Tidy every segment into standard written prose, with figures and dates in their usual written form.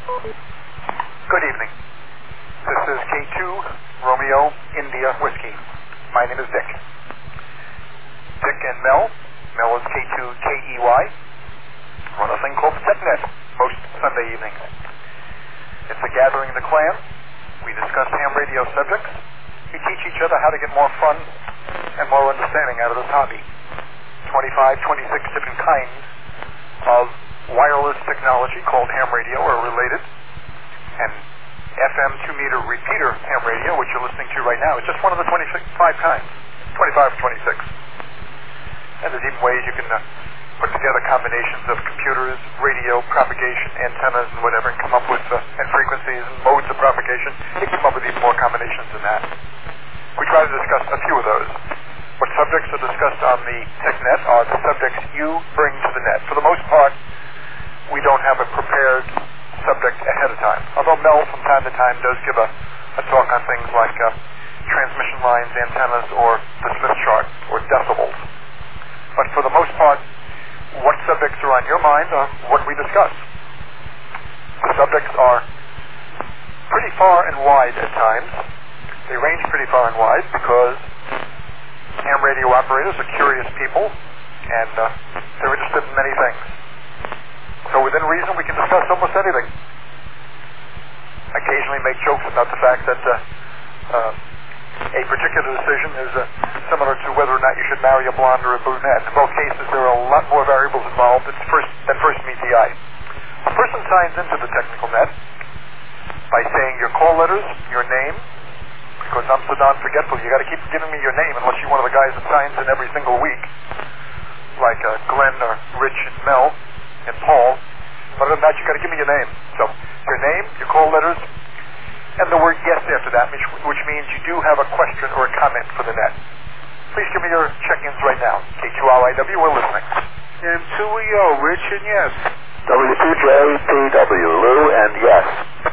Good evening. This is K2 Romeo India Whiskey. My name is Dick. Dick and Mel. Mel is K2KEY. Run a thing called TechNet most Sunday evenings. It's a gathering of the clan. We discuss ham radio subjects. We teach each other how to get more fun and more understanding out of this hobby. 25, 26 different kinds of wireless technology called ham radio are related. And FM 2-meter repeater ham radio, which you're listening to right now, is just one of the 25 kinds. 25 or 26. And there's even ways you can put together combinations of computers, radio, propagation, antennas, and whatever, and come up with and frequencies and modes of propagation. You can come up with even more combinations than that. We try to discuss a few of those. What subjects are discussed on the TechNet are the subjects you bring to the net. For the most part, we don't have a prepared subject ahead of time. Although Mel, from time to time, does give a talk on things like transmission lines, antennas, or the Smith chart, or decibels. But for the most part, what subjects are on your mind are what we discuss. The subjects are pretty far and wide at times. They range pretty far and wide because ham radio operators are curious people, and they're interested in many things. So within reason, we can discuss almost anything. Occasionally make jokes about the fact that a particular decision is similar to whether or not you should marry a blonde or a brunette. In both cases, there are a lot more variables involved than first meet the eye. A person signs into the technical net by saying your call letters, your name, because I'm so darn forgetful, you got to keep giving me your name unless you're one of the guys that signs in every single week, like Glenn or Rich and Mel and Paul. But other than that, you got to give me your name. So your name, your call letters, and the word yes after that, which means you do have a question or a comment for the net. Please give me your check-ins right now. K2RIW, we're listening. And 2EO, Rich and yes. W2JPW, Lou and yes.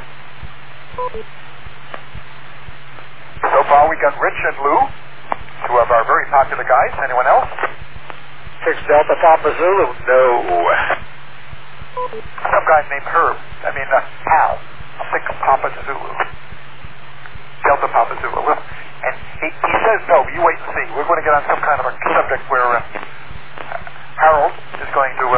So far we got Rich and Lou, two of our very popular guys. Anyone else? 6 Delta Papa Zulu, no. Some guy named Herb. Hal. 6 Papa Zulu. Delta Papa Zulu. Well, and he says no, but you wait and see. We're going to get on some kind of a subject where Harold is going to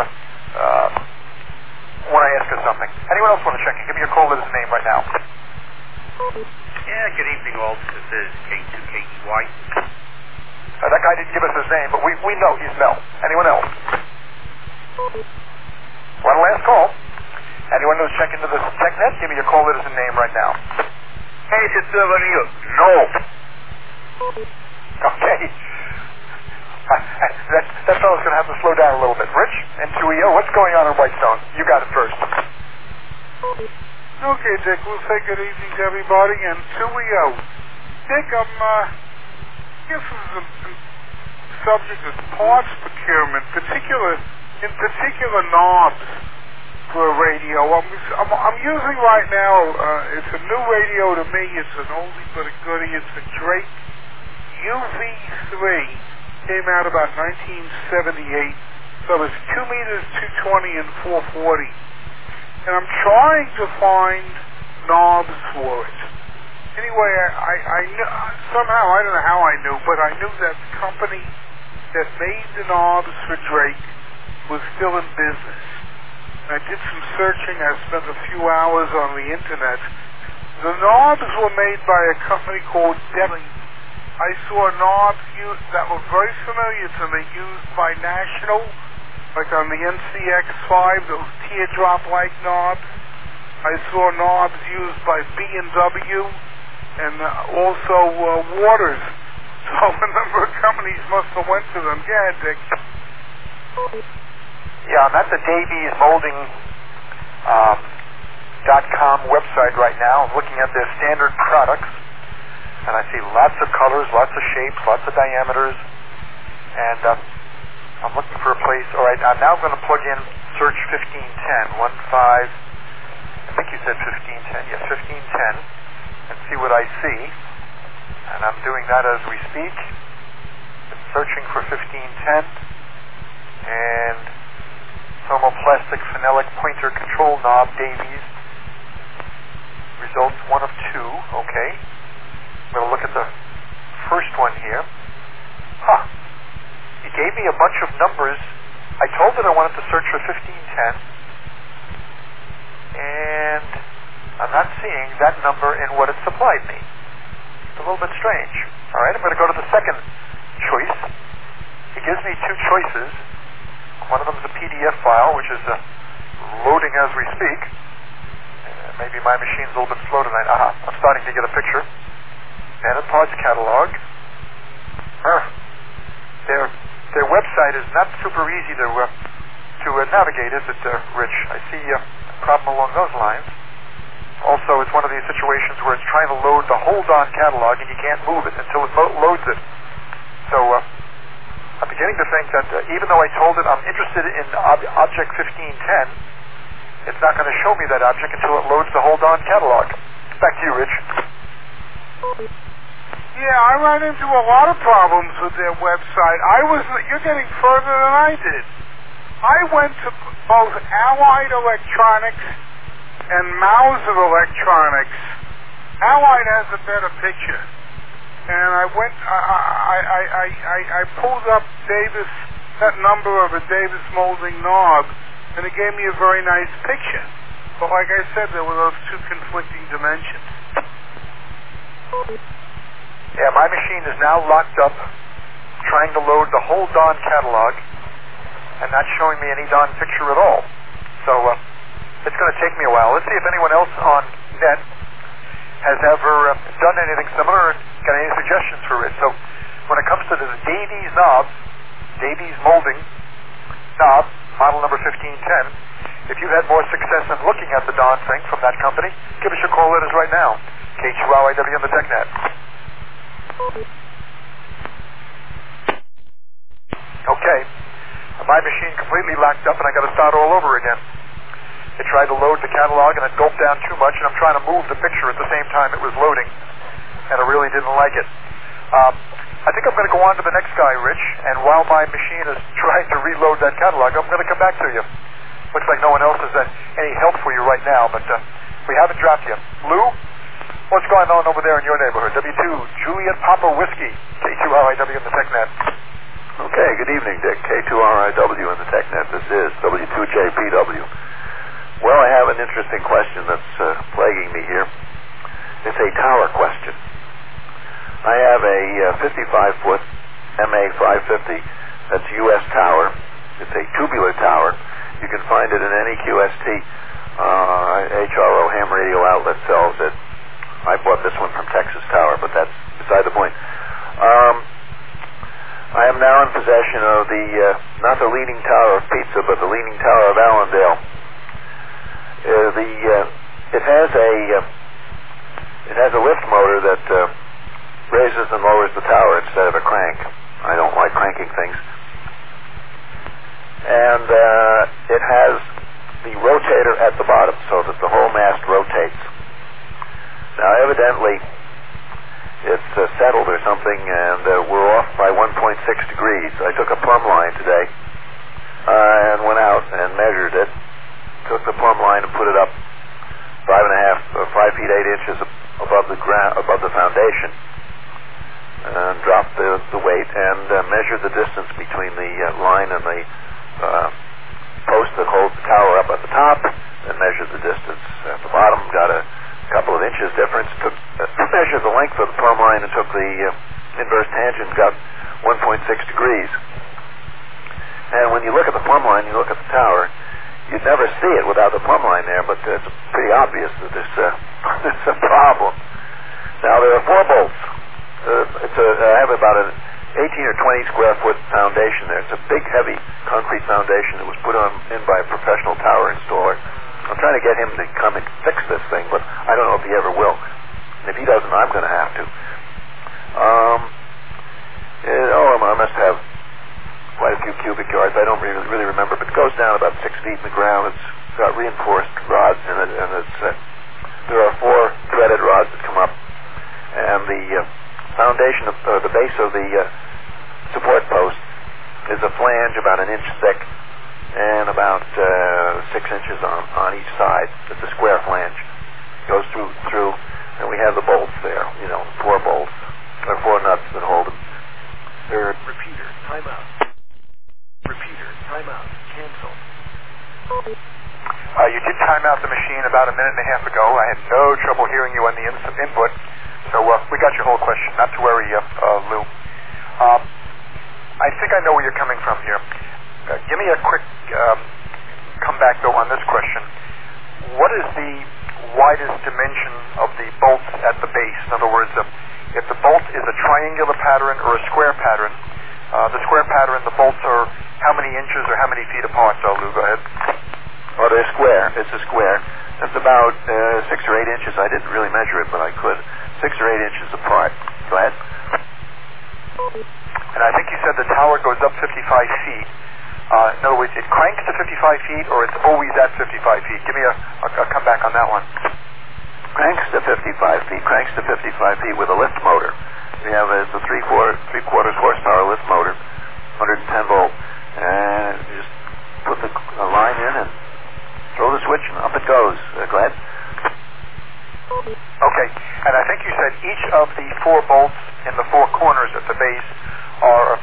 want to ask us something. Anyone else want to check in? Give me your call letters name right now. Yeah, good evening all. This is K2KEY. That guy didn't give us his name, but we know he's Mel. Anyone else? One last call. Anyone who's checking into the TechNet, give me your call letters and name right now. Hey, it's Vanille. No. Okay. That fellow's going to have to slow down a little bit. Rich and 2EO, what's going on in Whitestone? You got it first. Okay, Dick, we'll say good evening to everybody, and 2EO. Dick, this is a subject of parts procurement, in particular knobs for a radio. I'm using right now, it's a new radio to me, it's an oldie but a goodie, it's a Drake UV3, came out about 1978, so it's 2 meters, 220 and 440. And I'm trying to find knobs for it. Anyway, I knew, somehow, I don't know how I knew, but I knew that the company that made the knobs for Drake was still in business. I did some searching. I spent a few hours on the internet. The knobs were made by a company called Delling. I saw knobs that were very familiar to me, used by National, like on the NCX5, those teardrop-like knobs. I saw knobs used by B&W and also Waters. So a number of companies must have went to them. Yeah, Dick. Yeah, I'm at the Davies Molding.com website right now. I'm looking at their standard products, and I see lots of colors, lots of shapes, lots of diameters, and I'm looking for a place. All right, I'm now going to plug in search 1510, I think you said 1510, yes, 1510, and see what I see. And I'm doing that as we speak. It's searching for 1510, and thermoplastic phenolic pointer control knob, Davies, results 1 of 2, okay. I'm going to look at the first one here. He gave me a bunch of numbers. I told it I wanted to search for 1510, and I'm not seeing that number in what it supplied me. It's a little bit strange. All right, I'm going to go to the second choice. It gives me 2 choices. One of them is a PDF file, which is loading as we speak. Maybe my machine's a little bit slow tonight. I'm starting to get a picture. And a parts catalog. Their website is not super easy to navigate, is it, Rich? I see a problem along those lines. Also, it's one of these situations where it's trying to load the hold-on catalog and you can't move it until it loads it. So I'm beginning to think that even though I told it I'm interested in object 1510, it's not going to show me that object until it loads the hold-on catalog. Back to you, Rich. Yeah, I ran into a lot of problems with their website. You're getting further than I did. I went to both Allied Electronics and Mauser Electronics. Allied has a better picture. And I pulled up that number of a Davis molding knob, and it gave me a very nice picture. But like I said, there were those 2 conflicting dimensions. Yeah, my machine is now locked up, trying to load the whole Don catalog, and not showing me any Don picture at all. So it's going to take me a while. Let's see if anyone else on net has ever done anything similar and got any suggestions for it. So when it comes to this Davies knob, Davies molding knob, model number 1510, if you've had more success in looking at the Don thing from that company, give us your call letters right now. K2RIW on the TechNet. Okay, my machine completely locked up and I got to start all over again. It tried to load the catalog and it gulped down too much, and I'm trying to move the picture at the same time it was loading, and I really didn't like it. I think I'm going to go on to the next guy, Rich, and while my machine is trying to reload that catalog, I'm going to come back to you. Looks like no one else has any help for you right now, but we haven't dropped you. Lou, what's going on over there in your neighborhood? W2 Juliet Papa Whiskey, K2RIW in the TechNet. Okay, good evening, Dick. K2RIW in the TechNet. This is W2JPW. Well, I have an interesting question that's plaguing me here. It's a tower question. I have a 55-foot MA550 that's US tower. It's a tubular tower. You can find it in any QST HRO ham radio outlet sells it. I bought this one from Texas Tower, but that's beside the point. I am now in possession of the not the Leaning Tower of Pizza, but the Leaning Tower of Allendale. It has a lift motor that raises and lowers the tower instead of a crank. I don't like cranking things. And it has the rotator at the bottom so that the whole mast rotates. Now, evidently, it's settled or something, and we're off by 1.6 degrees. I took a plumb line today and went out and measured it. Took the plumb line and put it up 5 feet 8 inches above the ground, above the foundation, and dropped the weight and measured the distance between the line and the post that holds the tower up at the top, and measured the distance at the bottom. Got a couple of inches difference. Measured the length of the plumb line and took the inverse tangent. Got 1.6 degrees. And when you look at the plumb line, you look at the tower. You'd never see it without the plumb line there, but it's pretty obvious that there's a problem. Now, there are 4 bolts. I have about an 18 or 20 square foot foundation there. It's a big, heavy concrete foundation that was put in by a professional tower installer. I'm trying to get him to come and fix this thing, but I don't know if he ever will. And if he doesn't, I'm going to have to. I must have quite a few cubic yards. I don't really remember, but it goes down about 6 feet in the ground. It's got reinforced rods in it, and there are 4 threaded rods that come up, and the foundation of the base of the support post is a flange about 1 inch thick and about 6 inches on each side. It's a square flange. Goes through about a minute and a half ago. I had no trouble hearing you on the input, so we got your whole question. Not to worry, Lou. I think I know where you're coming from here. Give me a quick comeback, though, on this question. What is the widest dimension of the bolts at the base? In other words, if the bolt is a triangular pattern or a square pattern, the square pattern, the bolts are how many inches or how many feet apart? Lou, go ahead. Well, they're square. It's a square. It's about 6 or 8 inches. I didn't really measure it, but I could. 6 or 8 inches apart. Go ahead. And I think you said the tower goes up 55 feet. In other words, it cranks to 55 feet, or it's always at 55 feet? Give me a comeback on that one. Cranks to 55 feet. Cranks to 55 feet with a lift motor. We have it's a three-quarters horsepower lift motor, 110 volt, and you just put the line in and throw the switch, and up it goes. Go ahead. Okay, and I think you said each of the 4 bolts in the 4 corners at the base are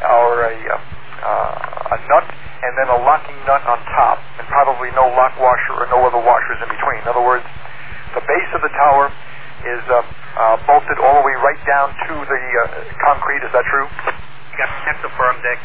a nut and then a locking nut on top, and probably no lock washer or no other washers in between. In other words, the base of the tower is bolted all the way right down to the concrete. Is that true? You got the confirmed, Dick.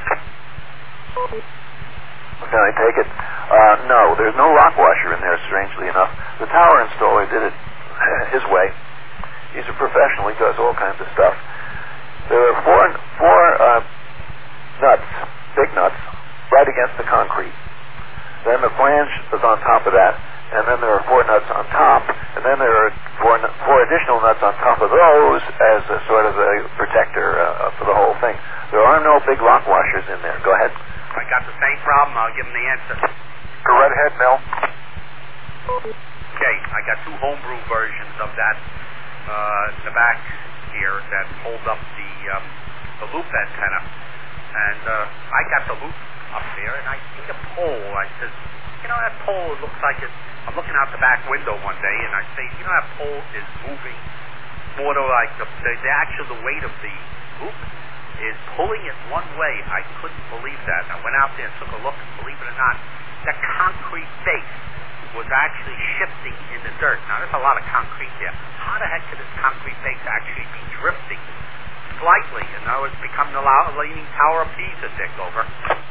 Can I take it? No, there's no lock washer in there, strangely enough. The tower installer did it his way. He's a professional. He does all kinds of stuff. There are four nuts, big nuts, right against the concrete. Then the flange is on top of that, and then there are 4 nuts on top, and then there are four additional nuts on top of those as a sort of a protector for the whole thing. There are no big lock washers in there. Go ahead. I got the same problem. I'll give him the answer. Go right ahead, Mel. Okay, I got 2 homebrew versions of that in the back here that hold up the loop antenna. And I got the loop up there, and I see the pole. I says, that pole looks like it. I'm looking out the back window one day, and I say, that pole is moving more to like the weight of the loop is pulling it one way. I couldn't believe that. I went out there and took a look, and believe it or not, the concrete base was actually shifting in the dirt. Now, there's a lot of concrete there. How the heck could this concrete base actually be drifting slightly? And now it's becoming the leaning Tower of Pisa, Dick, over.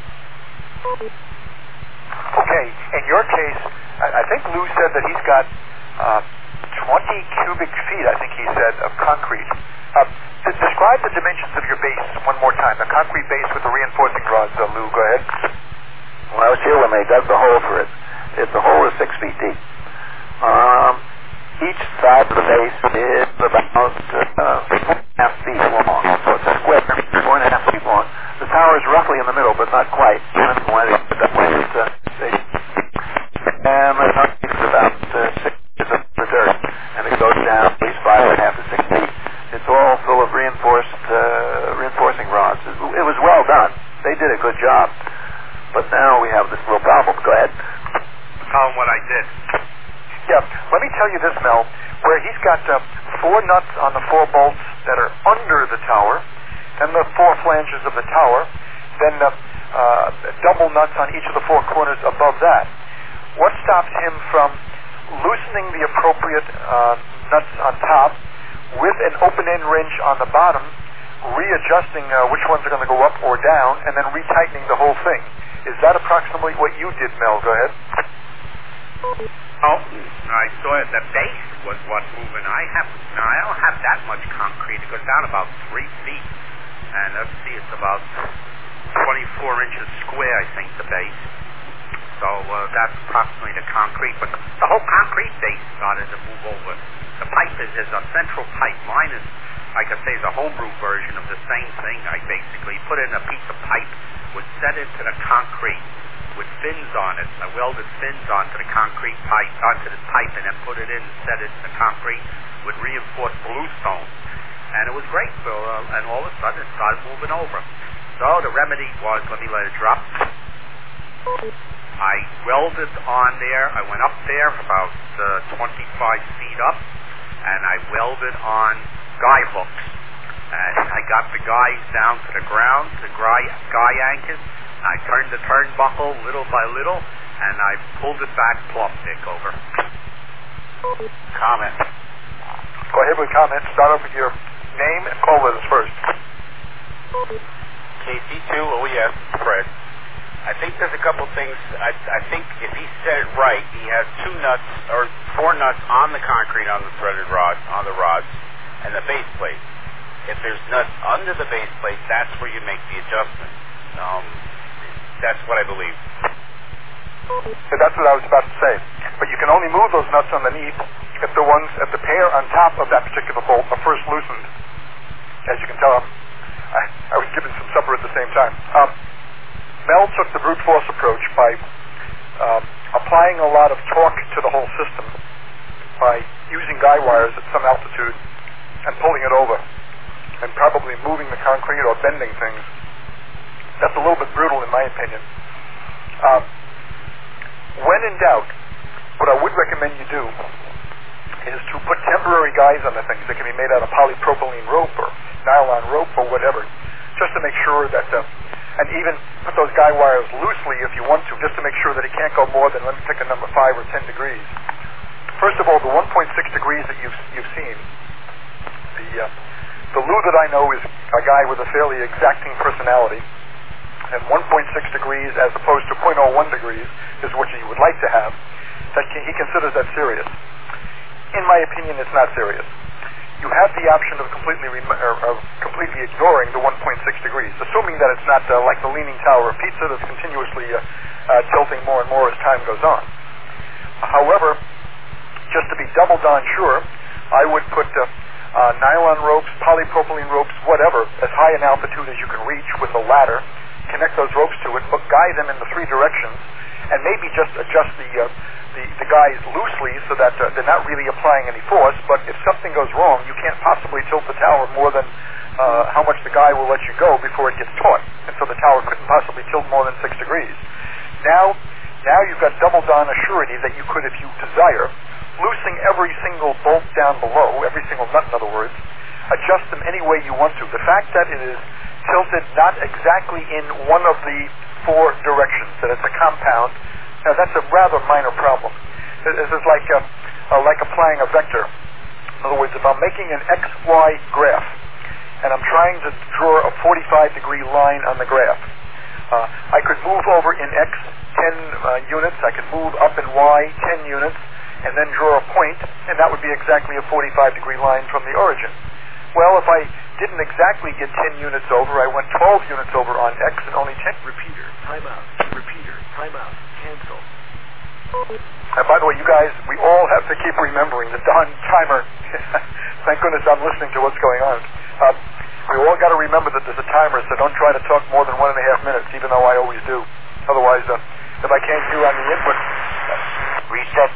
Okay, in your case, I think Lou said that he's got 20 cubic feet, I think he said, of concrete. Describe the dimensions of your base one more time. The concrete base with the reinforcing rods, Lou, go ahead. Well, I was here when they dug the hole for it. The hole is 6 feet deep. Each side of the base is about 4.5 feet long. So it's a square, 4.5 feet long. The tower is roughly in the middle, but not quite. And the concrete is about 6 inches of the dirt, and it goes down at least 5.5 to 6 feet. It's all full of reinforcing rods. It was well done. They did a good job. But now we have this little problem. Go ahead. Tell him what I did. Yeah, let me tell you this, Mel, where he's got 4 nuts on the 4 bolts that are under the tower, and the 4 flanges of the tower, then double nuts on each of the 4 corners above that. What stops him from loosening the appropriate nuts on top with an open-end wrench on the bottom, readjusting which ones are going to go up or down, and then retightening the whole thing? Is that approximately what you did, Mel? Go ahead. Oh, I saw it. The base was what's moving. I don't have that much concrete. It goes down about 3 feet. And let's see, it's about 24 inches square, I think, the base. So that's approximately the concrete. But the whole concrete base started to move over. The pipe is a central pipe. Mine is, like I say, is a homebrew version of the same thing. I basically put in a piece of pipe, was set into the concrete with fins on it. I welded fins onto the concrete pipe, onto this pipe, and then put it in and set it in the concrete with reinforced bluestone. And it was great. So, and all of a sudden it started moving over. So the remedy was, let me let it drop. I welded on there. I went up there about 25 feet up, and I welded on guy hooks. And I got the guys down to the ground, the guy anchors. I turned the turnbuckle little by little, and I pulled it back plumb, Dick, over. Comment. Go ahead with comments. Start off with your name and call letters first. KC2 OES, Fred. I think there's a couple things. I think if he said it right, he has 2 nuts or 4 nuts on the concrete on the threaded rod, on the rods, and the base plate. If there's nuts under the base plate, that's where you make the adjustment. That's what I believe. So that's what I was about to say. But you can only move those nuts underneath if the ones at the pair on top of that particular bolt are first loosened. As you can tell, I was given some supper at the same time. Mel took the brute force approach by applying a lot of torque to the whole system by using guy wires at some altitude and pulling it over and probably moving the concrete or bending things. That's a little bit brutal in my opinion. When in doubt, what I would recommend you do is to put temporary guys on the things that can be made out of polypropylene rope or nylon rope or whatever, just to make sure that, and even put those guy wires loosely if you want to, just to make sure that it can't go more than, let me pick a number, 5 or 10 degrees. First of all, the 1.6 degrees that you've seen, the Lou that I know is a guy with a fairly exacting personality, and 1.6 degrees as opposed to 0.01 degrees is what you would like to have. He considers that serious. In my opinion, it's not serious. You have the option of completely ignoring the 1.6 degrees, assuming that it's not like the Leaning Tower of Pizza that's continuously tilting more and more as time goes on. However, just to be double darn sure, I would put nylon ropes, polypropylene ropes, whatever, as high an altitude as you can reach with a ladder, connect those ropes to it, but guide them in the 3 directions, and maybe just adjust the guys loosely so that they're not really applying any force, but if something goes wrong, you can't possibly tilt the tower more than how much the guy will let you go before it gets taut, and so the tower couldn't possibly tilt more than 6 degrees. Now you've got double darn assurity that you could, if you desire, loosing every single bolt down below, every single nut in other words, adjust them any way you want to. The fact that it is tilted not exactly in one of the 4 directions, that it's a compound, now that's a rather minor problem. This is like applying a vector. In other words, if I'm making an XY graph and I'm trying to draw a 45-degree line on the graph, I could move over in X 10 units, I could move up in Y 10 units, and then draw a point, and that would be exactly a 45-degree line from the origin. Well, if I didn't exactly get 10 units over, I went 12 units over on X and only 10. Repeater, timeout, cancel. And by the way, you guys, we all have to keep remembering the darn timer. Thank goodness I'm listening to what's going on. We all got to remember that there's a timer, so don't try to talk more than 1.5 minutes, even though I always do. Otherwise, if I can't hear on the input, Reset.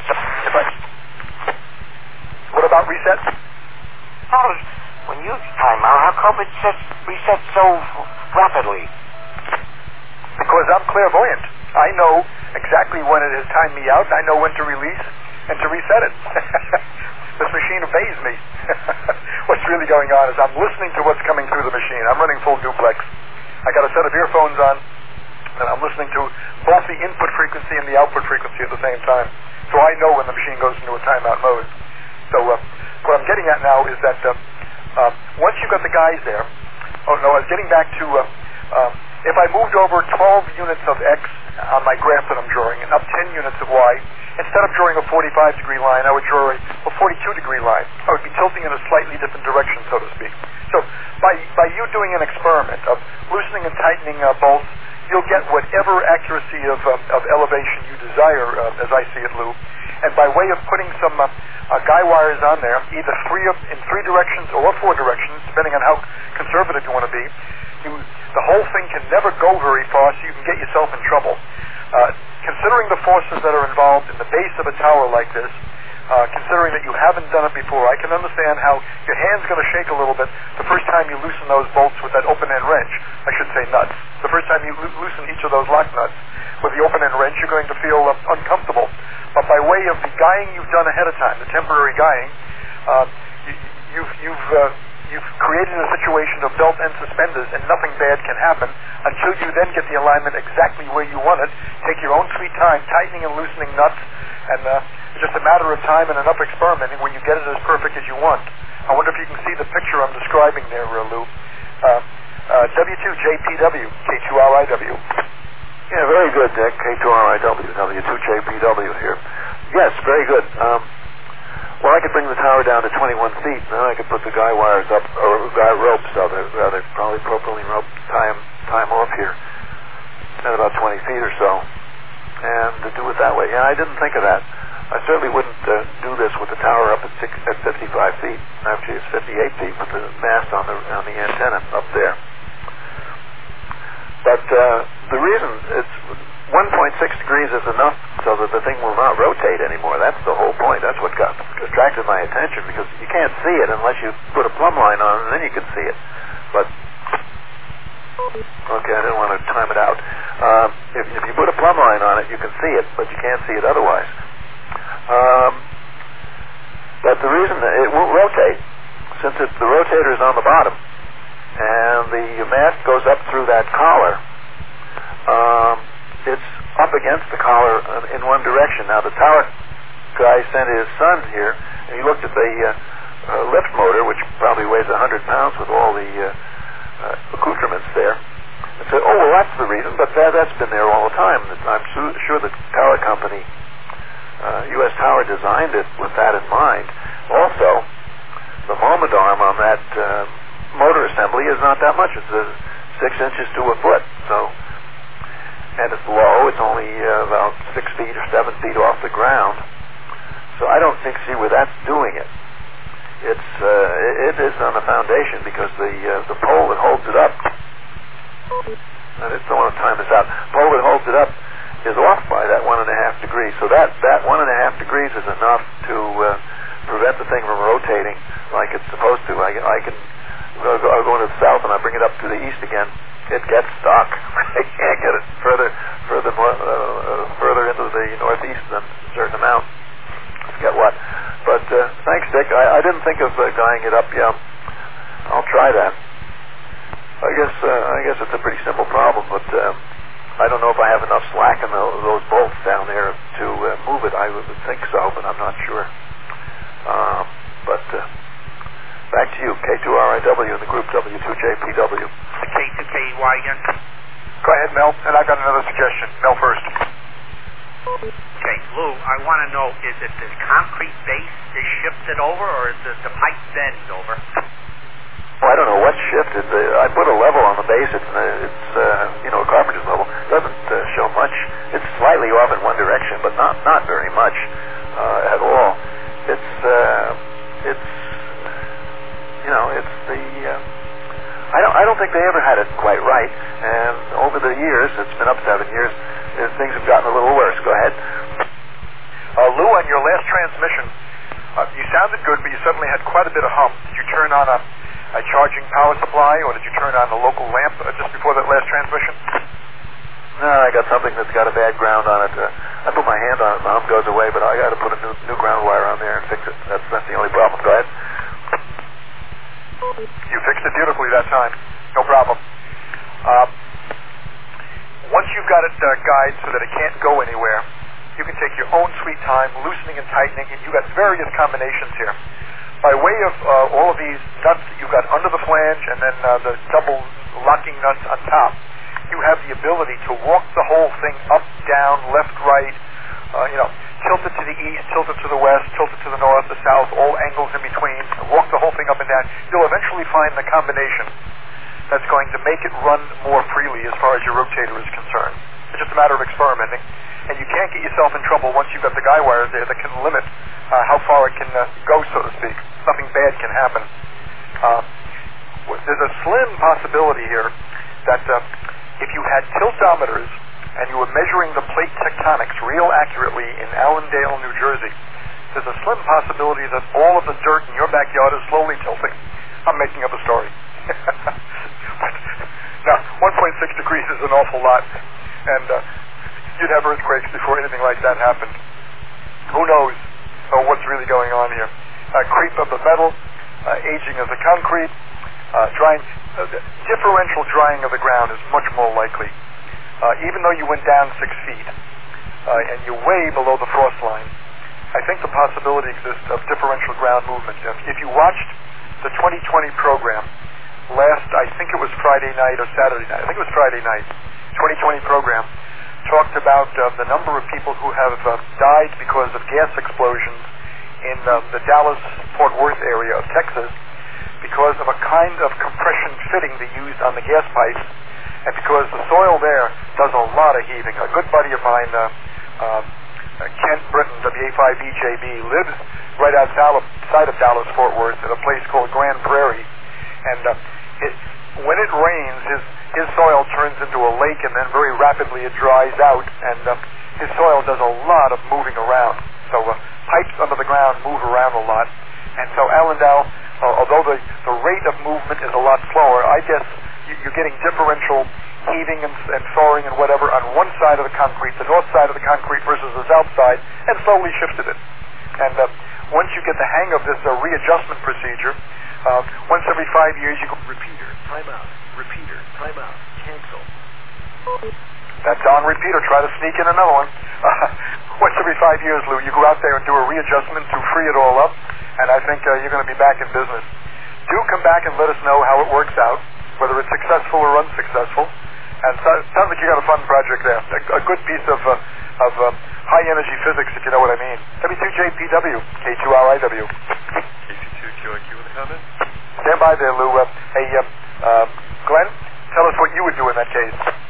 What about reset? Oh, when you time out, how come it resets so rapidly? Because I'm clairvoyant. I know exactly when it has timed me out, and I know when to release and to reset it. This machine obeys me. What's really going on is I'm listening to what's coming through the machine. I'm running full duplex. I got a set of earphones on, and I'm listening to both the input frequency and the output frequency at the same time. So I know when the machine goes into a timeout mode. So what I'm getting at now is that once you've got the guys there, I was getting back to if I moved over 12 units of X on my graph that I'm drawing and up 10 units of Y, instead of drawing a 45-degree line, I would draw a 42-degree line. I would be tilting in a slightly different direction, so to speak. So by you doing an experiment of loosening and tightening bolts, you'll get whatever accuracy of elevation you desire, as I see it, Lou. And by way of putting some guy wires on there, either in 3 directions or 4 directions, depending on how conservative you want to be, the whole thing can never go very far, so you can get yourself in trouble. Considering the forces that are involved in the base of a tower like this, considering that you haven't done it before, I can understand how your hand's going to shake a little bit the first time you loosen those bolts with that open-end wrench. I should say nuts. The first time you loosen each of those lock nuts with the open-end wrench, you're going to feel uncomfortable. But by way of the guying you've done ahead of time, the temporary guying, you've created a situation of belt and suspenders, and nothing bad can happen until you then get the alignment exactly where you want it. Take your own sweet time, tightening and loosening nuts, and It's just a matter of time and enough experimenting when you get it as perfect as you want. I wonder if you can see the picture I'm describing there, Lou. W2JPW, K2RIW. Yeah, very good, Dick. K2RIW, W2JPW here. Yes, very good. Well, I could bring the tower down to 21 feet, and then I could put the guy wires up, or guy ropes, rather, probably propylene rope, tie them off here at about 20 feet or so, and do it that way. Yeah, I didn't think of that. I certainly wouldn't do this with the tower up at 55 feet. Actually, it's 58 feet with the mast on the antenna up there. But the reason it's 1.6 degrees is enough so that the thing will not rotate anymore. That's the whole point. That's what attracted my attention, because you can't see it unless you put a plumb line on it, and then you can see it. But okay, I didn't want to time it out. If you put a plumb line on it, you can see it, but you can't see it otherwise. But the reason it won't rotate, since the rotator is on the bottom, and the mast goes up through that collar, it's up against the collar in one direction. Now, the tower guy sent his son here, and he looked at the lift motor, which probably weighs 100 pounds with all the accoutrements there, and said, oh, well, that's the reason, but that's been there all the time. I'm sure the tower company, U.S. Tower, designed it with that in mind. Also, the moment arm on that motor assembly is not that much. It's 6 inches to a foot, and it's low. It's only about 6 feet or 7 feet off the ground. So I don't see where that's doing it. It is on the foundation, because the pole that holds it up, I just don't want to time this out, the pole that holds it up is off by that 1.5 degrees. So that 1.5 degrees is enough to prevent the thing from rotating like it's supposed to. I can I'll go into the south and I bring it up to the east again. It gets stuck. I can't get it further into the northeast than a certain amount. Forget what. But thanks, Dick. I didn't think of guying it up. Yeah, I'll try that. I guess it's a pretty simple problem, but I don't know if I have enough slack in those bolts down there to move it. I would think so, but I'm not sure. Back to you, K2RIW in the group W2JPW. K2KEY again. Go ahead, Mel, and I've got another suggestion. Mel first. Okay, Lou, I want to know, is it the concrete base is shifted over, or is it the pipe bend over? Well, I don't know what's shifted. I put a level on the base. It's a carpenter's level. It doesn't show much. It's slightly off in one direction, but not very much at all. I don't think they ever had it quite right. And over the years, it's been up 7 years, things have gotten a little worse. Go ahead. Lou, on your last transmission, you sounded good, but you suddenly had quite a bit of hum. Did you turn on a charging power supply, or did you turn on the local lamp just before that last transmission? No, I got something that's got a bad ground on it. I put my hand on it, the hum goes away, but I got to put a new ground wire on there and fix it. That's the only problem. Go ahead. You fixed it beautifully that time. No problem. Once you've got it guyed so that it can't go anywhere, you can take your own sweet time, loosening and tightening, and you've got various combinations here. By way of all of these nuts that you've got under the flange and then the double locking nuts on top, you have the ability to walk the whole thing up, down, left, right, tilt it to the east, tilt it to the west, tilt it to the north, the south, all angles in between, walk the whole thing up and down. You'll eventually find the combination that's going to make it run more freely as far as your rotator is concerned. It's just a matter of experimenting. And you can't get yourself in trouble once you've got the guy wires there that can limit how far it can go, so to speak. Nothing bad can happen. There's a slim possibility here that if you had tiltometers and you were measuring the plate tectonics real accurately in Allendale, New Jersey, there's a slim possibility that all of the dirt in your backyard is slowly tilting. I'm making up a story. Now, 1.6 degrees is an awful lot, and you'd have earthquakes before anything like that happened. Who knows what's really going on here? Creep of the metal, aging of the concrete, differential drying of the ground is much more likely. Even though you went down 6 feet and you're way below the frost line, I think the possibility exists of differential ground movement. If you watched the 2020 program last, I think it was Friday night or Saturday night, I think it was Friday night, 2020 program, talked about the number of people who have died because of gas explosions in the Dallas-Fort Worth area of Texas because of a kind of compression fitting they used on the gas pipes, and because the soil there does a lot of heaving. A good buddy of mine, Kent Britton, WA5EJB, lives right outside of Dallas-Fort Worth at a place called Grand Prairie, and when it rains, his soil turns into a lake, and then very rapidly it dries out, and his soil does a lot of moving around. So pipes under the ground move around a lot, and so Allendale, although the rate of movement is a lot slower, I guess you're getting differential heaving and thawing and whatever on one side of the concrete, the north side of the concrete versus the south side, and slowly shifted it. And once you get the hang of this readjustment procedure, once every 5 years you go... Repeater, timeout. Repeater, timeout. Cancel. That's on repeater. Try to sneak in another one. Once every 5 years, Lou, you go out there and do a readjustment to free it all up, and I think you're going to be back in business. Do come back and let us know how it works out, whether it's successful or unsuccessful. And it sounds like you got a fun project there. A good piece of high-energy physics, if you know what I mean. W2JPW, K2RIW. KC2QIQ with a comment? Stand by there, Lou. Hey, Glenn, tell us what you would do in that case.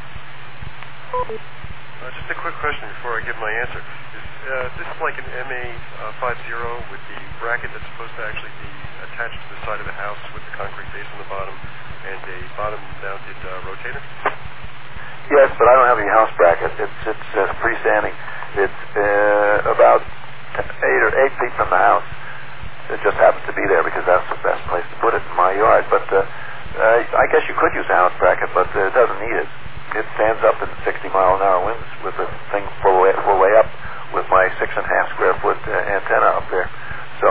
Just a quick question before I give my answer. Is this like an MA50 with the bracket that's supposed to actually be attached to the side of the house with the concrete base on the bottom and a bottom-mounted rotator? Yes, but I don't have any house bracket. It's freestanding. It's about 8 feet from the house. It just happens to be there because that's the best place to put it in my yard. But I guess you could use a house bracket, but it doesn't need it. It stands up in 60-mile-an-hour winds with the thing full way up with my 6.5-square-foot antenna up there. So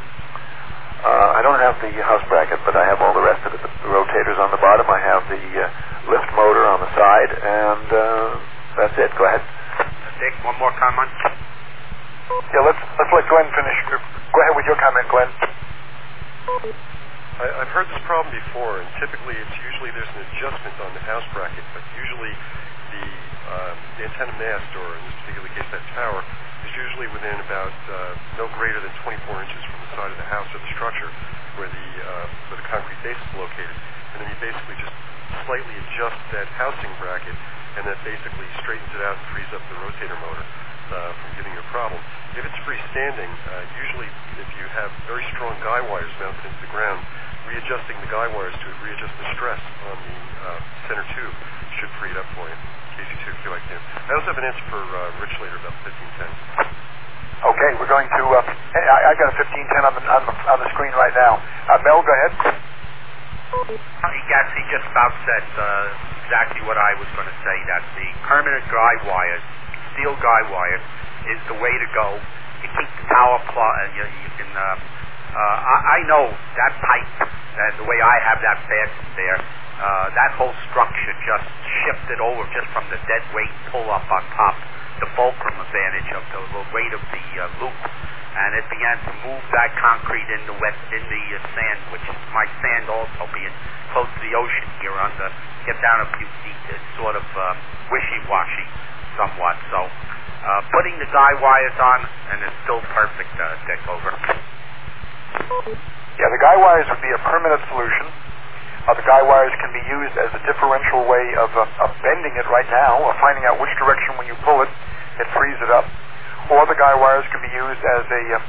I don't have the house bracket, but I have all the rest of it. The rotators on the bottom. I have the lift motor on the side, and that's it. Go ahead. Dick, one more comment. Yeah, let's let Glenn finish. Go ahead with your comment, Glenn. I've heard this problem before, and typically there's an adjustment on the house bracket, but usually the antenna mast, or in this particular case that tower, is usually within about no greater than 24 inches from the side of the house or the structure where the concrete base is located. And then you basically just slightly adjust that housing bracket, and that basically straightens it out and frees up the rotator motor from giving you a problem. If it's freestanding, usually if you have very strong guy wires mounted into the ground, readjusting the guy wires to readjust the stress on the center tube should free it up for you. KC2QIQ. I also have an answer for Rich later about 1510. Okay, we're going to... I got a 1510 on the screen right now. Mel, go ahead. Yes, he just about said exactly what I was going to say, that the permanent guy wires, steel guy wires, is the way to go to keep the tower you can... I know that pipe, and the way I have that fastened there, that whole structure just shifted over just from the dead weight pull up on top, the fulcrum advantage of the weight of the loop, and it began to move that concrete in the sand, which is my sand also being close to the ocean here get down a few feet, it's sort of wishy-washy somewhat. So putting the guy wires on, and it's still perfect, Dick, over. Yeah, the guy wires would be a permanent solution. The guy wires can be used as a differential way of bending it right now, or finding out which direction when you pull it, it frees it up. Or the guy wires can be used as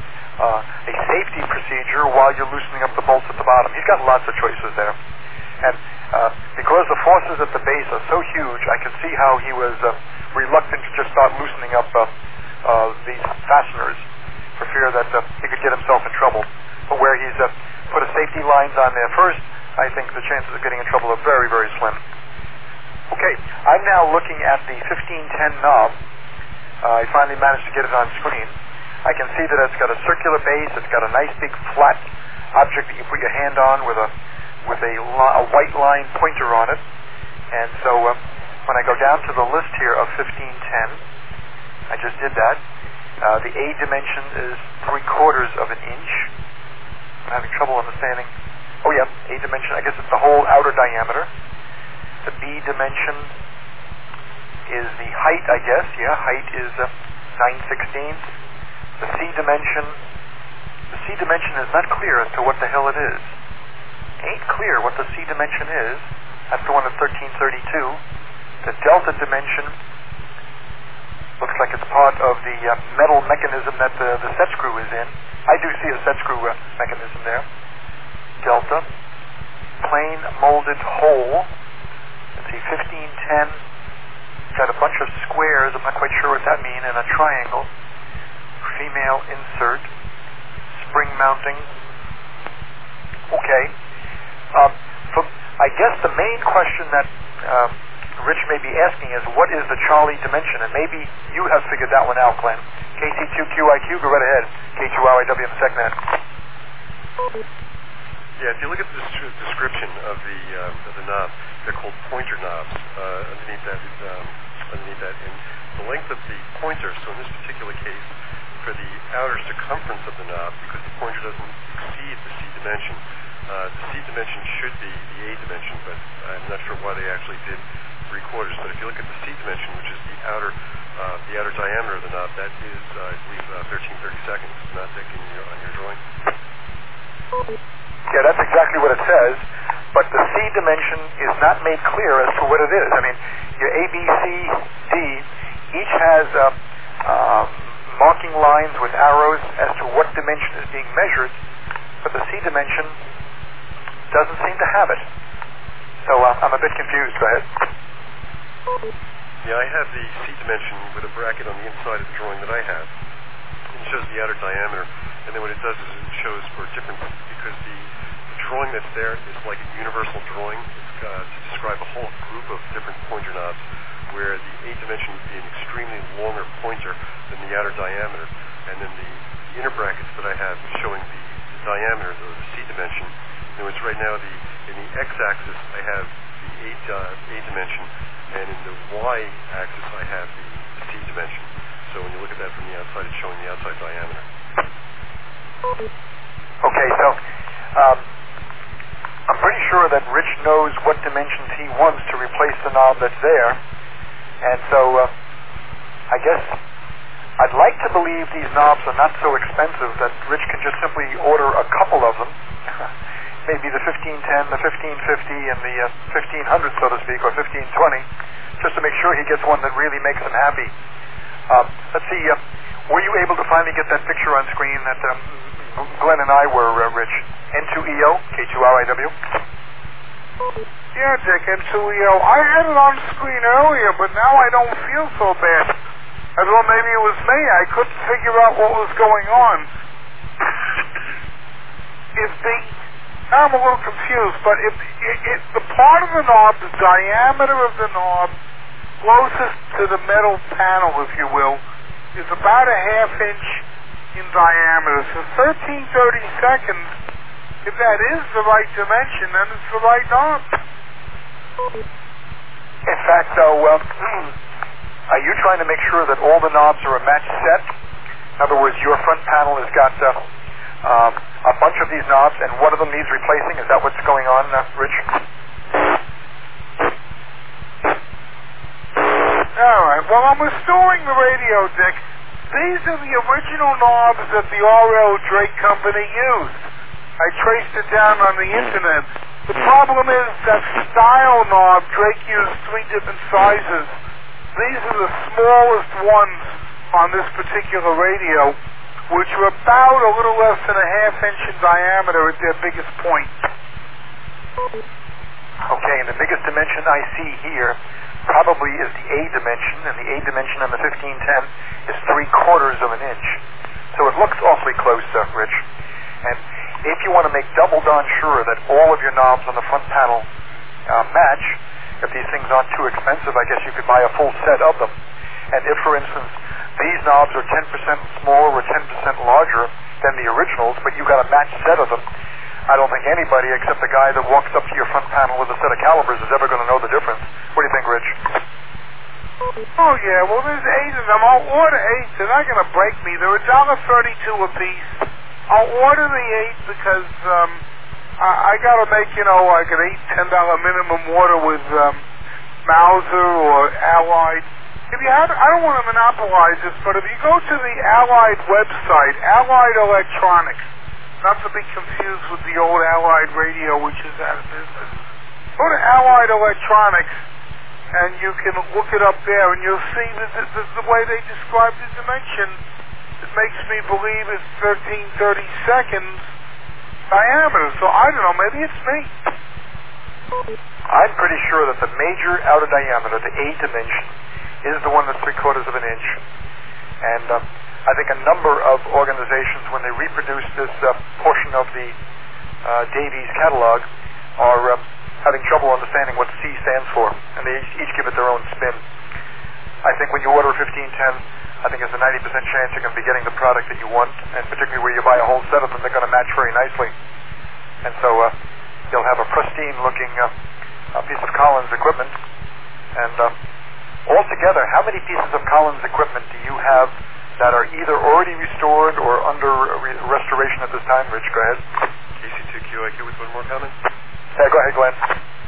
a safety procedure while you're loosening up the bolts at the bottom. He's got lots of choices there. And because the forces at the base are so huge, I can see how he was reluctant to just start loosening up these fasteners for fear that he could get himself in trouble. But where he's put a safety lines on there first, I think the chances of getting in trouble are very, very slim. Okay, I'm now looking at the 1510 knob. I finally managed to get it on screen. I can see that it's got a circular base. It's got a nice big flat object that you put your hand on with a white line pointer on it. And so when I go down to the list here of 1510, I just did that. The A dimension is 3/4 of an inch. I'm having trouble understanding. Oh yeah, A dimension, I guess it's the whole outer diameter. The B dimension is the height, I guess. Yeah, height is 9/16. The C dimension is not clear as to what the hell it is. Ain't clear what the C dimension is. That's the one at 1332. The delta dimension looks like it's part of the metal mechanism that the set screw is in. I do see a set screw mechanism there. Delta. Plain molded hole. Let's see, 1510. Got a bunch of squares. I'm not quite sure what that means. And a triangle. Female insert. Spring mounting. Okay. I guess the main question that Rich may be asking is, what is the Charlie dimension? And maybe you have figured that one out, Glenn. KC2QIQ, go right ahead. K2RIW in the SecNet. Yeah, if you look at the description of the knob, they're called pointer knobs. Underneath that, and the length of the pointer. So in this particular case, for the outer circumference of the knob, because the pointer doesn't exceed the C dimension. The C dimension should be the A dimension, but I'm not sure why they actually did 3/4. But if you look at the C dimension, which is the outer diameter of the knob, that is, I believe, 13/32, not Dick, on your drawing. Yeah, that's exactly what it says. But the C dimension is not made clear as to what it is. I mean, your A, B, C, D each has marking lines with arrows as to what dimension is being measured, but the C dimension doesn't seem to have it. So I'm a bit confused. Go ahead. Yeah, I have the C dimension with a bracket on the inside of the drawing that I have. It shows the outer diameter, and then what it does is it shows for different, because the drawing that's there is like a universal drawing. It's to describe a whole group of different pointer knobs, where the A dimension would be an extremely longer pointer than the outer diameter, and then the inner brackets that I have showing the diameter, or the C dimension. In other words, right now in the x-axis I have the A dimension, and in the y-axis I have the C dimension. So when you look at that from the outside, it's showing the outside diameter. Okay, so I'm pretty sure that Rich knows what dimensions he wants to replace the knob that's there, and so I guess I'd like to believe these knobs are not so expensive that Rich can just simply order a couple of them. Maybe the 1510, the 1550, and the 1500, so to speak, or 1520, just to make sure he gets one that really makes him happy. Let's see, were you able to finally get that picture on screen that Glenn and I were, Rich? N2EO, K2RIW? Yeah, Dick, N2EO. I had it on screen earlier, but now I don't feel so bad. I thought maybe it was me. I couldn't figure out what was going on. I'm a little confused, but if the part of the knob, the diameter of the knob, closest to the metal panel, if you will, is about a ½ inch in diameter. So 13/32, if that is the right dimension, then it's the right knob. In fact, though, are you trying to make sure that all the knobs are a matched set? In other words, your front panel has got a bunch of these knobs, and one of them needs replacing. Is that what's going on, Rich? All right. Well, I'm restoring the radio, Dick. These are the original knobs that the R.L. Drake Company used. I traced it down on the internet. The problem is that style knob, Drake used 3 different sizes. These are the smallest ones on this particular radio, which are about a little less than a ½ inch in diameter at their biggest point. Okay, and the biggest dimension I see here probably is the A dimension, and the A dimension on the 1510 is 3/4 of an inch. So it looks awfully close, Rich. And if you want to make double darn sure that all of your knobs on the front panel match, if these things aren't too expensive, I guess you could buy a full set of them. And if, for instance, these knobs are 10% smaller or 10% larger than the originals, but you got a matched set of them, I don't think anybody except the guy that walks up to your front panel with a set of calipers is ever going to know the difference. What do you think, Rich? Oh, yeah, well, there's 8 of them. I'll order 8. They're not going to break me. They're $1.32 a piece. I'll order the 8 because I got to make, like an $8, $10 minimum order with Mauser or Allied. I don't want to monopolize this, but if you go to the Allied website, Allied Electronics, not to be confused with the old Allied Radio, which is out of business. Go to Allied Electronics, and you can look it up there, and you'll see the way they describe the dimension. It makes me believe it's 13/32 diameter. So I don't know, maybe it's me. I'm pretty sure that the major outer diameter, the A dimension, is the one that's 3/4 of an inch. And I think a number of organizations, when they reproduce this portion of the Davies catalog, are having trouble understanding what C stands for, and they each give it their own spin. I think when you order a 1510, I think there's a 90% chance you're going to be getting the product that you want, and particularly where you buy a whole set of them, they're going to match very nicely. And so you'll have a pristine-looking piece of Collins equipment. And altogether, how many pieces of Collins equipment do you have that are either already restored or under restoration at this time? Rich, go ahead. KC2QIQ with one more comment. Yeah, go ahead, Glenn.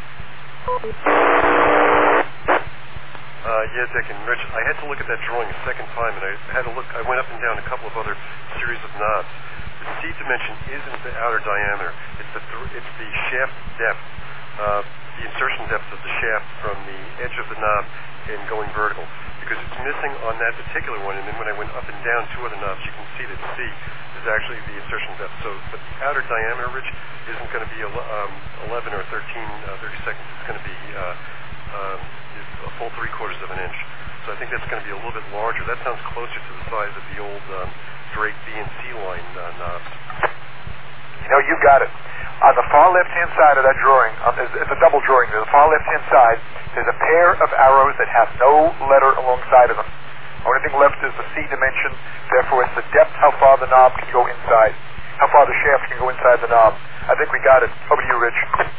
Yeah, Dick and Rich, I had to look at that drawing a second time, and I went up and down a couple of other series of knobs. The C dimension isn't the outer diameter. It's the shaft depth, the insertion depth of the shaft from the edge of the knob and going vertical. Because it's missing on that particular one, and then when I went up and down 2 other knobs, you can see that C is actually the insertion depth. So the outer diameter, Rich, isn't going to be 11 or 30 seconds. It's going to be a full 3/4 of an inch. So I think that's going to be a little bit larger. That sounds closer to the size of the old Drake B and C line knobs. You got it. On the far left-hand side of that drawing, it's a double drawing. On the far left-hand side, there's a pair of arrows that have no letter alongside of them. The only thing left is the C dimension. Therefore, it's the depth, how far the knob can go inside, how far the shaft can go inside the knob. I think we got it. Over to you, Rich.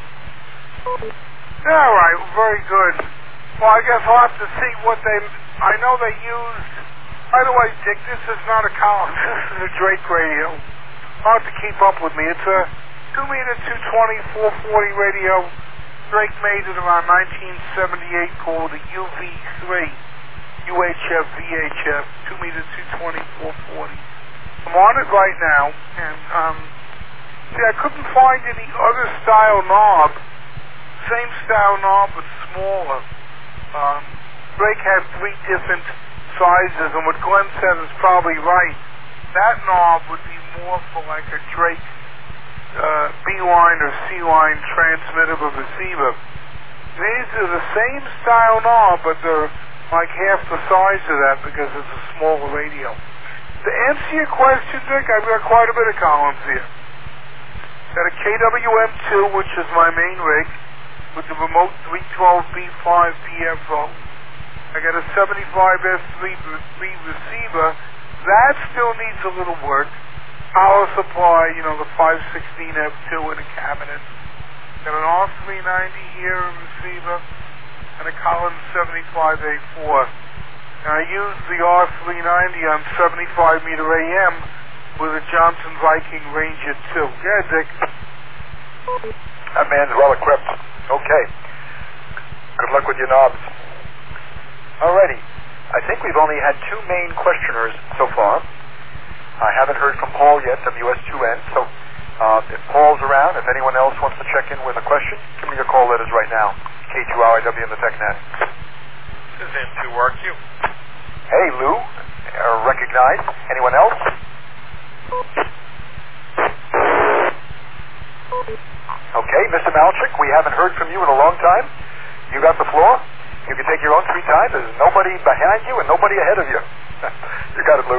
All right, very good. Well, I guess I'll have to see what I know they used. By the way, Dick, this is not a Collins. This is a Drake radio. Hard to keep up with me. It's a 2-meter, 220, 440 radio. Drake made it around 1978, called the UV3, UHF, VHF, 2-meter, 220, 440. I'm on it right now, and see, I couldn't find any other style knob. Same style knob, but smaller. Drake had 3 different sizes, and what Glenn said is probably right. That knob would be more for like a Drake B-line or C-line transmitter or receiver. These are the same style knob, but they're like half the size of that because it's a smaller radio. To answer your question, Dick, I've got quite a bit of Collins here. Got a KWM2, which is my main rig, with the remote 312B5 BFO. I got a 75S3 receiver. That still needs a little work. Power supply, the 516F2 in a cabinet. Got an R390 here, a receiver, and a Collins 75A4. Now, I use the R390 on 75-meter AM with a Johnson Viking Ranger 2. Yeah, Dick. That man's well equipped. Okay. Good luck with your knobs. Alrighty. I think we've only had 2 main questioners so far. I haven't heard from Paul yet, WS2N, so if Paul's around, if anyone else wants to check in with a question, give me your call letters right now. K2RIW in the TechNet. This is N2RQ. Hey, Lou. Recognized. Anyone else? Okay, Mr. Malchik, we haven't heard from you in a long time. You got the floor. You can take your own sweet time. There's nobody behind you and nobody ahead of you. You got it, Lou.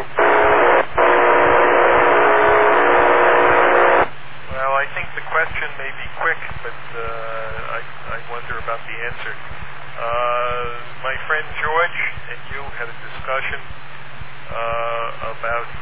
Well, I think the question may be quick, but I wonder about the answer. My friend George and you had a discussion about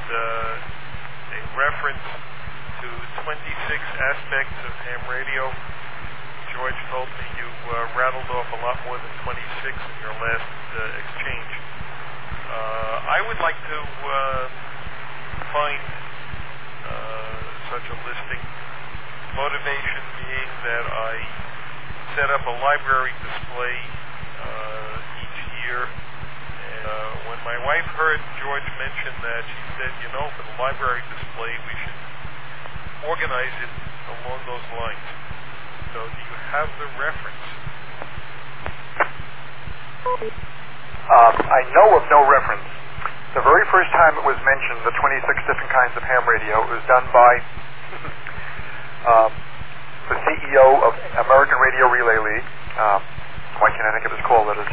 a reference to 26 aspects of ham radio, George told me you rattled off a lot more than 26 in your last exchange. I would like to find such a listing. Motivation being that I set up a library display each year. And when my wife heard George mention that, she said, for the library display, we should organize it along those lines. So do you have the reference? I know of no reference. The very first time it was mentioned, the 26 different kinds of ham radio, it was done by the CEO of American Radio Relay League. Why can't I think of his call letters?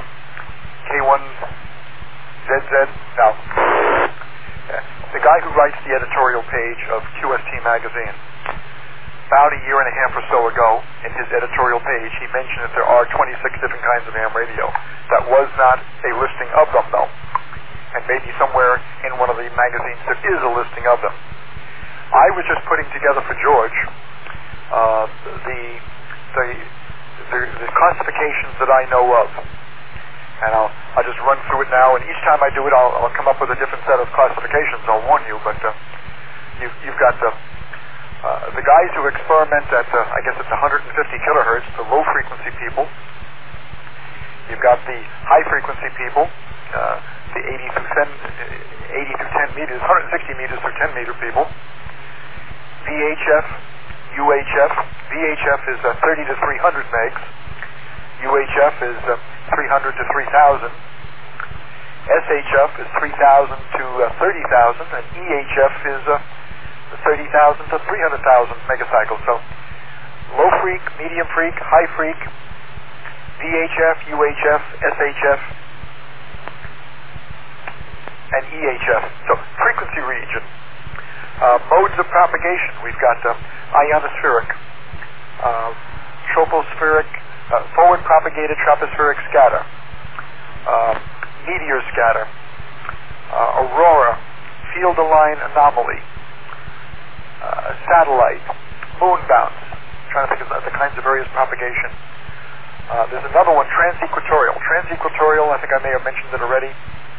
K1ZZ. No. The guy who writes the editorial page of QST magazine. About a year and a half or so ago, in his editorial page, he mentioned that there are 26 different kinds of ham radio. That was not a listing of them, though. And maybe somewhere in one of the magazines there is a listing of them. I was just putting together for George the classifications that I know of. And I'll just run through it now, and each time I do it, I'll come up with a different set of classifications, I'll warn you, but you've got the guys who experiment at, I guess it's 150 kilohertz, the low-frequency people. You've got the high-frequency people, the 80 through 10 meters, 160 meters through 10 meter people. VHF, UHF. VHF is 30 to 300 megs. UHF is 300 to 3,000. SHF is 3,000 to 30,000, and EHF is 30,000 to 300,000 megacycles. So low freak, medium freak, high freak, VHF, UHF, SHF, and EHF. So frequency region. Modes of propagation. We've got ionospheric, tropospheric, forward propagated tropospheric scatter, meteor scatter, aurora, field-align anomaly, satellite, moon bounce. I'm trying to think of the kinds of various propagation. There's another one, transequatorial. Transequatorial, I think I may have mentioned it already.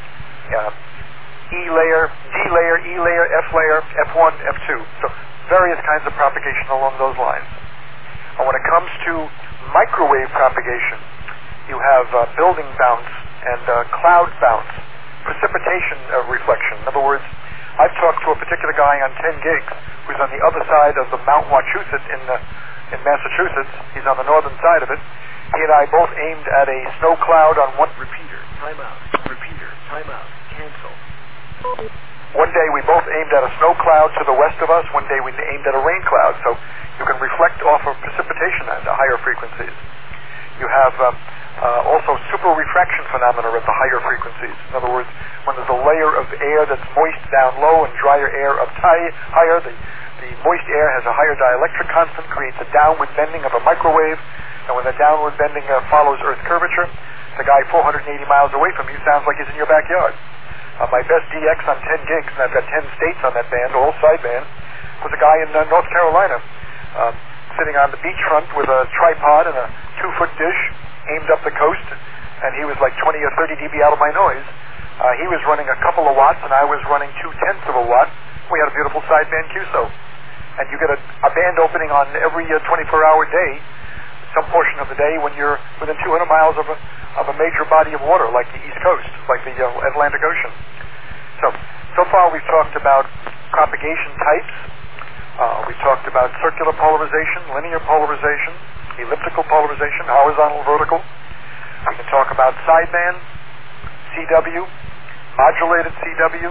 E layer, D layer, E layer, F layer, F1, F2. So various kinds of propagation along those lines. And when it comes to microwave propagation, you have building bounce and cloud bounce, precipitation reflection. In other words, I've talked to a particular guy on 10 gigs who's on the other side of the Mount Wachusett in Massachusetts. He's on the northern side of it. He and I both aimed at a snow cloud on one... Repeater, timeout. Repeater, timeout. Cancel. One day we both aimed at a snow cloud to the west of us. One day we aimed at a rain cloud. So you can reflect off of precipitation at the higher frequencies. You have also super refraction phenomena at the higher frequencies. In other words, when there's a layer of air that's moist down low and drier air up higher, the moist air has a higher dielectric constant, creates a downward bending of a microwave, and when the downward bending follows Earth curvature, the guy 480 miles away from you sounds like he's in your backyard. My best DX on 10 gigs, and I've got 10 states on that band, all sideband, was a guy in North Carolina, sitting on the beachfront with a tripod and a 2-foot dish aimed up the coast, and he was like 20 or 30 dB out of my noise. He was running a couple of watts, and I was running 0.2 of a watt. We had a beautiful sideband QSO. And you get a band opening on every 24-hour day, some portion of the day when you're within 200 miles of a major body of water, like the East Coast, like the Atlantic Ocean. So far we've talked about propagation types. We've talked about circular polarization, linear polarization, elliptical polarization, horizontal, vertical. We can talk about sideband, CW, modulated CW,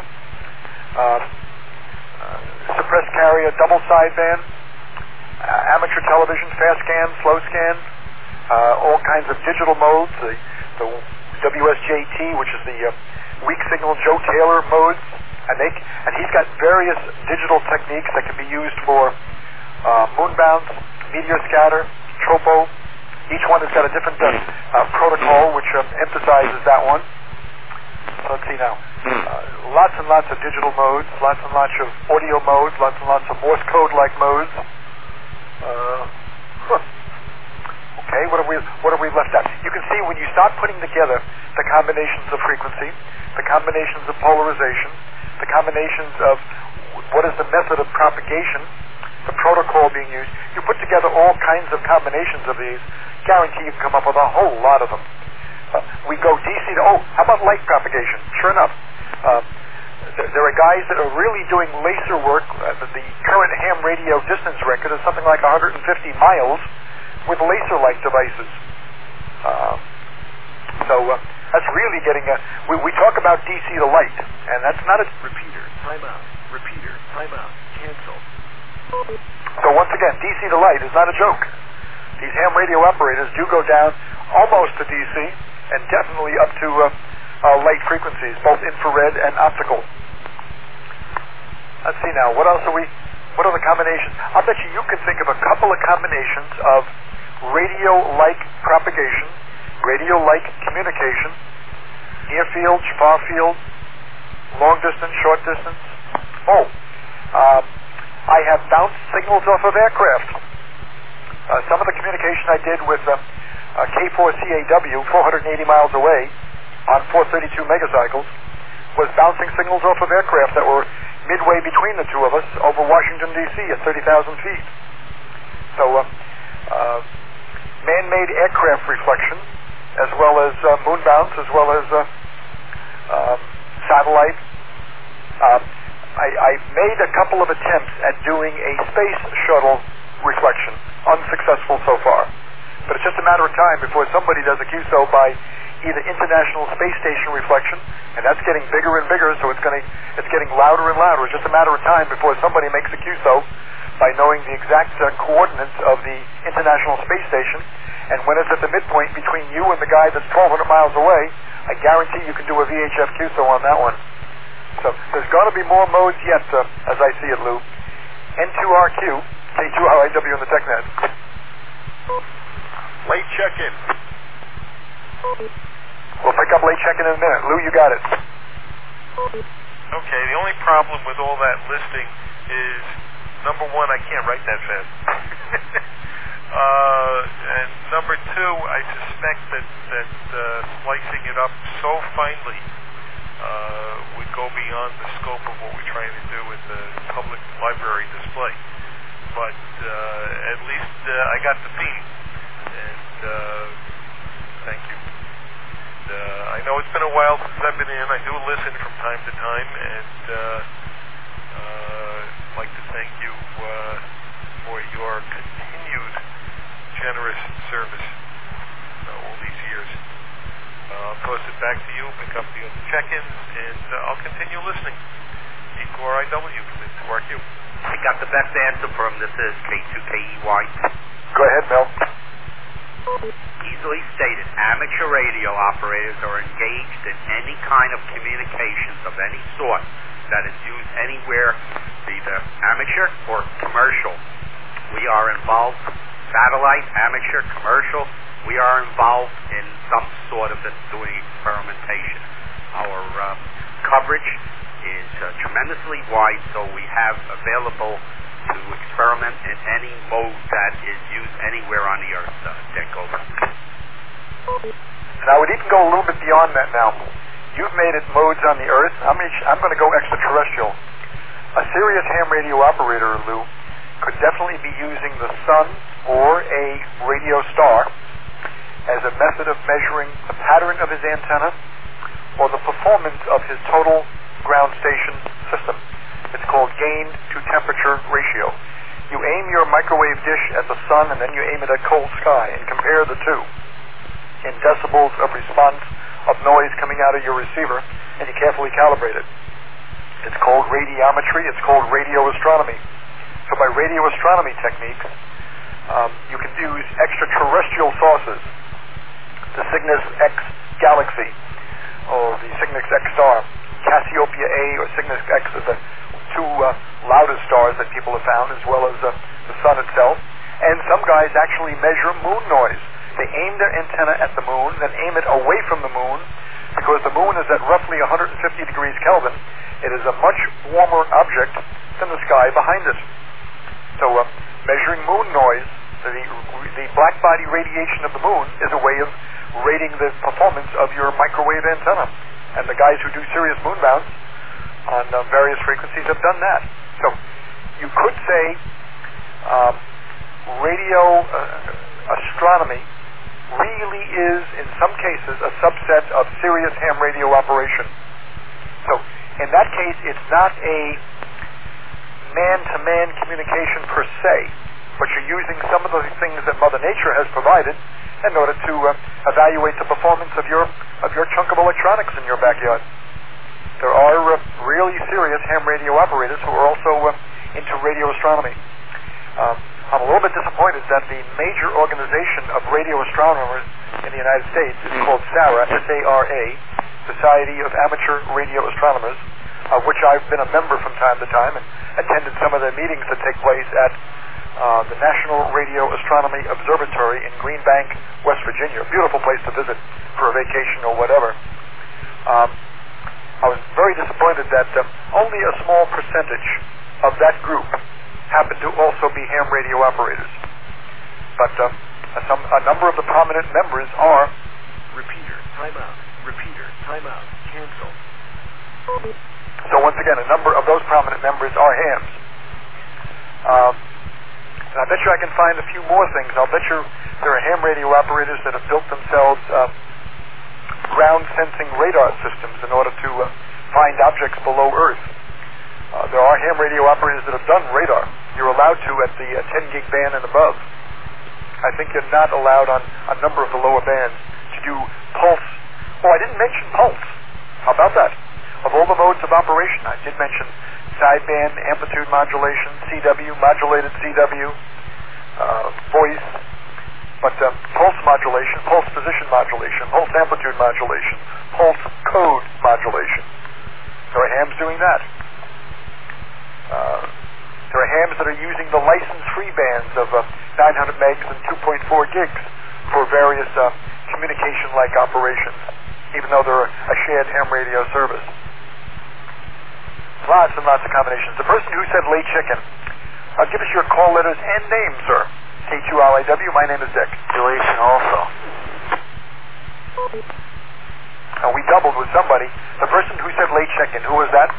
suppressed carrier, double sideband, amateur television, fast scan, slow scan, all kinds of digital modes, the WSJT, which is the weak signal Joe Taylor modes, and he's got various digital techniques that can be used for moon bounce, meteor scatter, tropo. Each one has got a different protocol which emphasizes that one. So let's see now. Lots and lots of digital modes, lots and lots of audio modes, lots and lots of Morse code-like modes. have we left out? You can see when you start putting together the combinations of frequency, the combinations of polarization, the combinations of what is the method of propagation, the protocol being used. You put together all kinds of combinations of these, guarantee you come up with a whole lot of them. We go DC to, how about light propagation? Sure enough, there are guys that are really doing laser work. The current ham radio distance record is something like 150 miles with laser light devices. That's really getting we talk about DC to light, and that's not a... Repeater, timeout. Repeater, timeout. Cancel. So once again, DC to light is not a joke. These ham radio operators do go down almost to DC and definitely up to light frequencies, both infrared and optical. Let's see now, what are the combinations? I'll bet you can think of a couple of combinations of radio-like propagation, radio-like communication, near field, far field, long distance, short distance. I have bounced signals off of aircraft. Some of the communication I did with K4CAW, 480 miles away, on 432 megacycles, was bouncing signals off of aircraft that were midway between the two of us over Washington, D.C. at 30,000 feet. So, man-made aircraft reflection, as well as moon bounce, as well as satellite. I made a couple of attempts at doing a space shuttle reflection, unsuccessful so far. But it's just a matter of time before somebody does a QSO by either International Space Station reflection, and that's getting bigger and bigger, so it's getting louder and louder. It's just a matter of time before somebody makes a QSO by knowing the exact coordinates of the International Space Station, and when it's at the midpoint between you and the guy that's 1,200 miles away, I guarantee you can do a VHF QSO on that one. So there's got to be more modes yet, as I see it, Lou. N2RQ, K2RIW in the TechNet. Late check-in. We'll pick up late check-in in a minute. Lou, you got it. Okay, the only problem with all that listing is, number one, I can't write that fast. And number two, I suspect that slicing it up so finely would go beyond the scope of what we're trying to do with the public library display. But at least I got the theme, and thank you. I know it's been a while since I've been in. I do listen from time to time, and I'd like to thank you for your continued generous service all these years. I'll toss it back to you, pick up the other check-ins, and I'll continue listening. K4IW, N2RQ. I got the best answer from this is K2KEY. Go ahead, Mel. Easily stated, amateur radio operators are engaged in any kind of communications of any sort that is used anywhere, either amateur or commercial. We are involved, satellite, amateur, commercial, we are involved in some sort of doing experimentation. Our coverage is tremendously wide, so we have available to experiment in any mode that is used anywhere on the Earth. Dick, over. And I would even go a little bit beyond that now. You've made it modes on the Earth. I'm going to go extraterrestrial. A serious ham radio operator, Lou, could definitely be using the sun or a radio star as a method of measuring the pattern of his antenna or the performance of his total ground station system. It's called gain to temperature ratio. You aim your microwave dish at the sun and then you aim it at cold sky and compare the two in decibels of response of noise coming out of your receiver, and you carefully calibrate it. It's called radiometry, it's called radio astronomy. So by radio astronomy techniques, you can use extraterrestrial sources, the Cygnus X galaxy, or the Cygnus X star. Cassiopeia A or Cygnus X are the two loudest stars that people have found, as well as the sun itself. And some guys actually measure moon noise. They aim their antenna at the moon, then aim it away from the moon, because the moon is at roughly 150 degrees Kelvin. It is a much warmer object than the sky behind it. So measuring moon noise, the black spotty radiation of the moon is a way of rating the performance of your microwave antenna. And the guys who do serious moon mounts on various frequencies have done that. So you could say radio astronomy really is, in some cases, a subset of serious ham radio operation. So in that case, it's not a man-to-man communication per se, but you're using some of the things that Mother Nature has provided in order to evaluate the performance of your chunk of electronics in your backyard. There are really serious ham radio operators who are also into radio astronomy. I'm a little bit disappointed that the major organization of radio astronomers in the United States is called SARA, S-A-R-A, Society of Amateur Radio Astronomers, of which I've been a member from time to time and attended some of the meetings that take place at the National Radio Astronomy Observatory in Green Bank, West Virginia. A beautiful place to visit for a vacation or whatever. I was very disappointed that only a small percentage of that group happen to also be ham radio operators. But a number of the prominent members are... Repeater, timeout. Repeater, timeout. Cancel. So once again, a number of those prominent members are hams. And I bet you I can find a few more things. I'll bet you there are ham radio operators that have built themselves ground sensing radar systems in order to find objects below Earth. There are ham radio operators that have done radar. You're allowed to at the 10 gig band and above. I think you're not allowed on a number of the lower bands to do pulse. Oh, I didn't mention pulse. How about that? Of all the modes of operation, I did mention sideband, amplitude modulation, CW, modulated CW, voice, but pulse modulation, pulse position modulation, pulse amplitude modulation, pulse code modulation. There are hams doing that. There are hams that are using the license-free bands of 900 megs and 2.4 gigs for various communication-like operations, even though they're a shared ham radio service. Lots and lots of combinations. The person who said late chicken, give us your call letters and name, sir. K2LIW, my name is Dick. Duration also. We doubled with somebody. The person who said late chicken, who was that?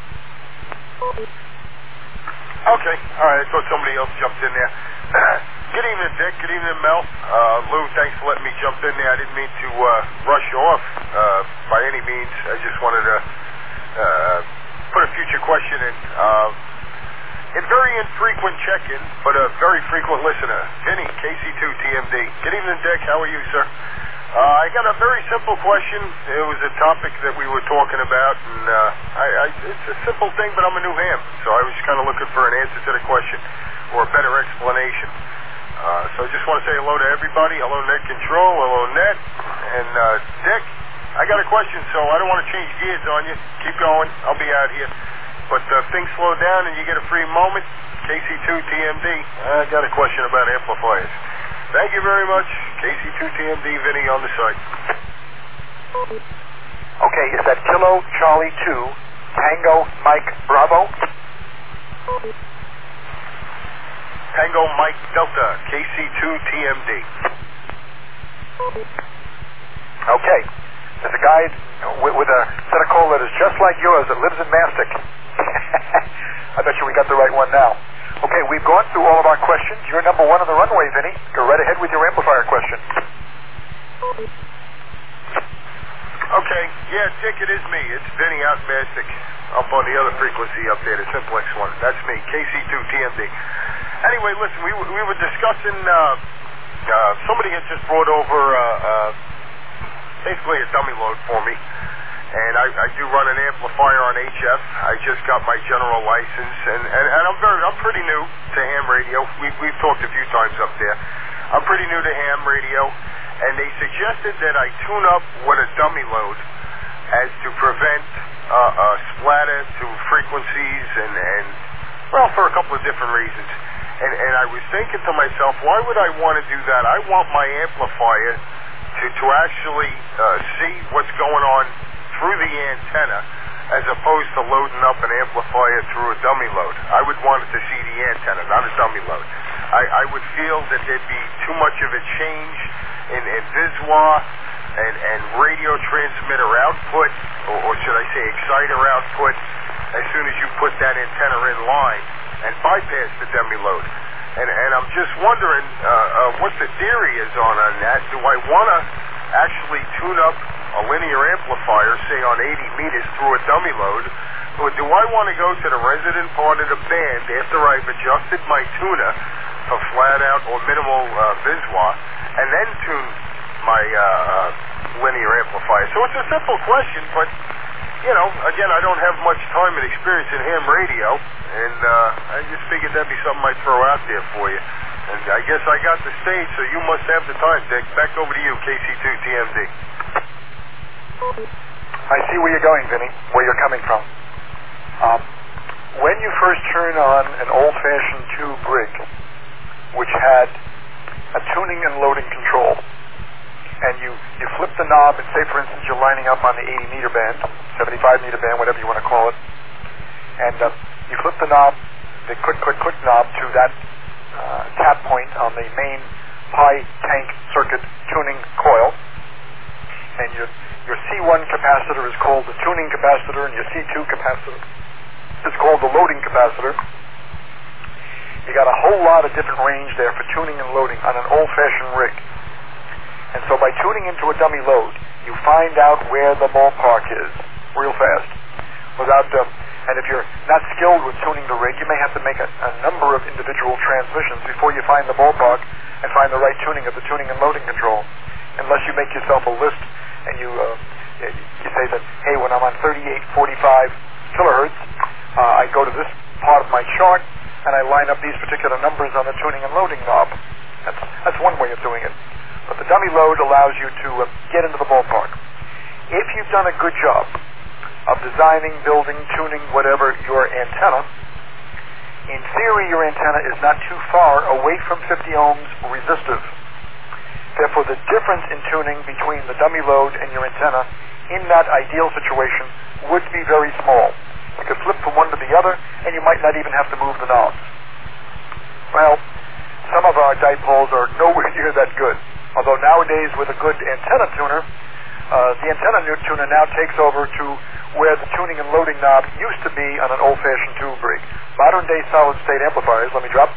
Okay, all right, I thought somebody else jumped in there. Good evening, Dick. Good evening, Mel. Lou, thanks for letting me jump in there. I didn't mean to rush you off by any means. I just wanted to put a future question in. A very infrequent check-in, but a very frequent listener. Vinny, KC2TMD. Good evening, Dick. How are you, sir? I got a very simple question. It was a topic that we were talking about, and it's a simple thing, but I'm a new ham, so I was just kind of looking for an answer to the question, or a better explanation. So I just want to say hello to everybody. Hello, Net Control. Hello, Net. And Dick, I got a question, so I don't want to change gears on you. Keep going. I'll be out here. But if things slow down and you get a free moment, KC2TMD, I got a question about amplifiers. Thank you very much. KC2TMD, Vinny on the site. Okay, is that Kilo Charlie 2, Tango Mike Bravo? Tango Mike Delta, KC2TMD. Okay. There's a guy with a set of call letters just like yours that lives in Mastic. I bet you we got the right one now. Okay, we've gone through all of our questions. You're number one on the runway, Vinny. Go right ahead with your amplifier question. Okay, yeah, Dick, it is me. It's Vinny out in Mastic, up on the other frequency up there, the simplex one. That's me, KC2TMD. Anyway, listen, we were discussing, somebody had just brought over basically a dummy load for me. And I do run an amplifier on HF. I just got my general license, and I'm pretty new to ham radio. We've talked a few times up there. I'm pretty new to ham radio, and they suggested that I tune up with a dummy load as to prevent splatter to frequencies, and well, for a couple of different reasons. And I was thinking to myself, why would I want to do that? I want my amplifier to actually see what's going on through the antenna, as opposed to loading up an amplifier through a dummy load. I would want it to see the antenna, not a dummy load. I would feel that there'd be too much of a change in Viswa and radio transmitter output, or should I say exciter output, as soon as you put that antenna in line and bypass the dummy load. And I'm just wondering what the theory is on that. Do I want to actually tune up a linear amplifier, say on 80 meters through a dummy load, or do I want to go to the resident part of the band after I've adjusted my tuner for flat out or minimal Viswa, and then tune my linear amplifier? So it's a simple question, but you know, again, I don't have much time and experience in ham radio, and I just figured that'd be something I'd throw out there for you. And I guess I got the stage, so you must have the time, Dick. Back over to you, KC2TMD. I see where you're going, Vinny, where you're coming from. When you first turn on an old-fashioned tube rig, which had a tuning and loading control, and you flip the knob, and say, for instance, you're lining up on the 80-meter band, 75-meter band, whatever you want to call it, and you flip the knob, the click knob to that tap point on the main high tank circuit tuning coil, and your C1 capacitor is called the tuning capacitor, and your C2 capacitor is called the loading capacitor. You got a whole lot of different range there for tuning and loading on an old-fashioned rig. And so by tuning into a dummy load, you find out where the ballpark is real fast. And if you're not skilled with tuning the rig, you may have to make a number of individual transmissions before you find the ballpark and find the right tuning of the tuning and loading control. Unless you make yourself a list and you say that, hey, when I'm on 3845 kilohertz, I go to this part of my chart and I line up these particular numbers on the tuning and loading knob. That's one way of doing it. But the dummy load allows you to get into the ballpark. If you've done a good job of designing, building, tuning, whatever, your antenna, in theory your antenna is not too far away from 50 ohms resistive. Therefore, the difference in tuning between the dummy load and your antenna in that ideal situation would be very small. You could flip from one to the other, and you might not even have to move the knobs. Well, some of our dipoles are nowhere near that good. Although nowadays, with a good antenna tuner, the antenna tuner now takes over to where the tuning and loading knob used to be on an old-fashioned tube rig. Modern-day solid-state amplifiers, let me drop.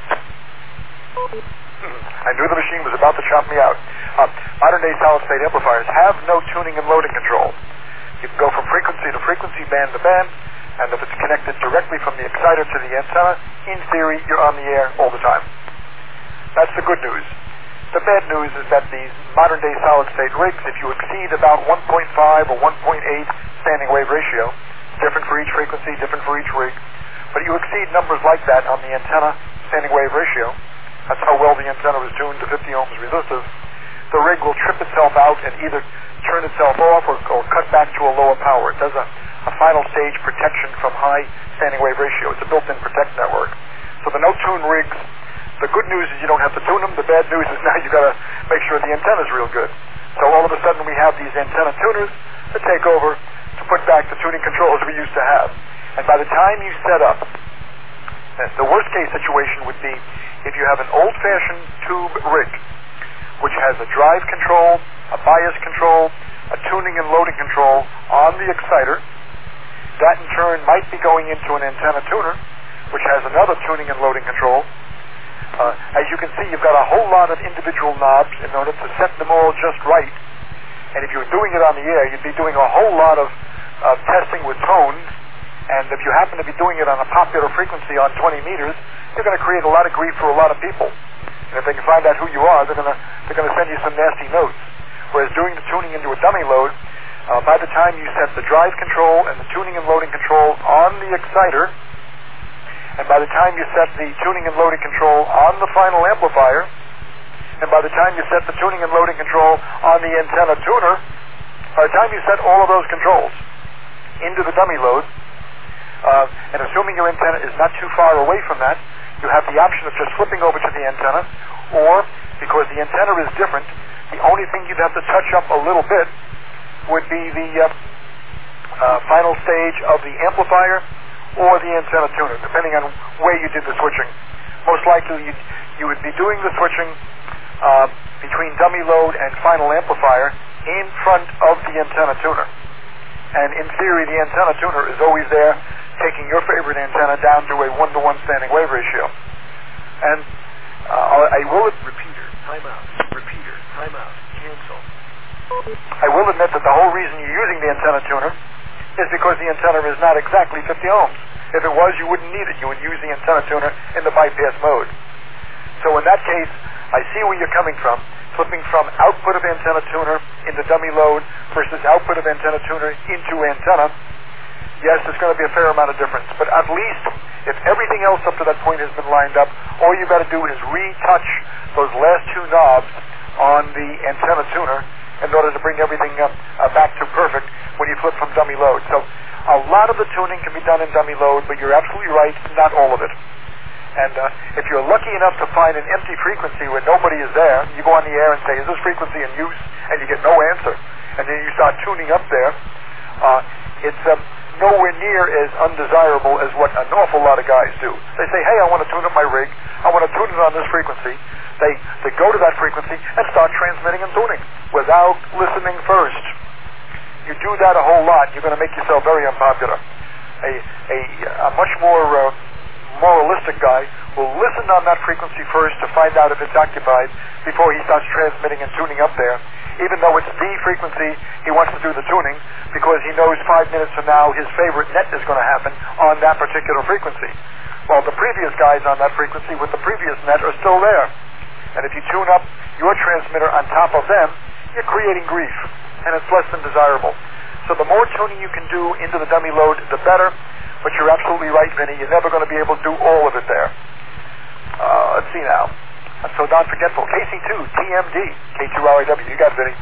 I knew the machine was about to chomp me out. Modern-day solid-state amplifiers have no tuning and loading control. You can go from frequency to frequency, band to band, and if it's connected directly from the exciter to the antenna, in theory, you're on the air all the time. That's the good news. The bad news is that these modern-day solid-state rigs, if you exceed about 1.5 or 1.8 standing wave ratio, different for each frequency, different for each rig, but you exceed numbers like that on the antenna standing wave ratio, that's how well the antenna is tuned to 50 ohms resistive, the rig will trip itself out and either turn itself off or cut back to a lower power. It does a final stage protection from high standing wave ratio. It's a built-in protect network. So the no-tune rigs, the good news is you don't have to tune them. The bad news is now you got to make sure the antenna's real good. So all of a sudden we have these antenna tuners that take over to put back the tuning controls we used to have. And by the time you set up, the worst case situation would be if you have an old-fashioned tube rig, which has a drive control, a bias control, a tuning and loading control on the exciter. That in turn might be going into an antenna tuner, which has another tuning and loading control. As you can see, you've got a whole lot of individual knobs in order to set them all just right. And if you were doing it on the air, you'd be doing a whole lot of testing with tones. And if you happen to be doing it on a popular frequency on 20 meters, you're going to create a lot of grief for a lot of people. And if they can find out who you are, they're going to send you some nasty notes. Whereas doing the tuning into a dummy load, by the time you set the drive control and the tuning and loading control on the exciter, and by the time you set the tuning and loading control on the final amplifier, and by the time you set the tuning and loading control on the antenna tuner, by the time you set all of those controls into the dummy load, and assuming your antenna is not too far away from that, you have the option of just flipping over to the antenna, or, because the antenna is different, the only thing you'd have to touch up a little bit would be the final stage of the amplifier or the antenna tuner, depending on where you did the switching. most likely you would be doing the switching between dummy load and final amplifier in front of the antenna tuner. And in theory, the antenna tuner is always there, taking your favorite antenna down to a 1-to-1 standing wave ratio. And I will... Repeater, timeout. Repeater, timeout. Cancel. I will admit that the whole reason you're using the antenna tuner is because the antenna is not exactly 50 ohms. If it was, you wouldn't need it. You would use the antenna tuner in the bypass mode. So in that case, I see where you're coming from, flipping from output of antenna tuner into dummy load versus output of antenna tuner into antenna. Yes, there's going to be a fair amount of difference, but at least if everything else up to that point has been lined up, all you've got to do is retouch those last two knobs on the antenna tuner in order to bring everything back to perfect when you flip from dummy load. So a lot of the tuning can be done in dummy load, but you're absolutely right, not all of it. And if you're lucky enough to find an empty frequency where nobody is there, you go on the air and say, is this frequency in use? And you get no answer. And then you start tuning up there. It's nowhere near as undesirable as what an awful lot of guys do. They say, hey, I want to tune up my rig. I want to tune it on this frequency. They go to that frequency and start transmitting and tuning without listening first. You do that a whole lot, you're going to make yourself very unpopular. A much more moralistic guy will listen on that frequency first to find out if it's occupied before he starts transmitting and tuning up there, even though it's the frequency he wants to do the tuning, because he knows 5 minutes from now his favorite net is going to happen on that particular frequency. While the previous guys on that frequency with the previous net are still there. And if you tune up your transmitter on top of them, you're creating grief, and it's less than desirable. So the more tuning you can do into the dummy load, the better. But you're absolutely right, Vinny. You're never going to be able to do all of it there. Let's see now. I'm so darn forgetful. KC2, TMD, K2RIW. You got it, Vinny.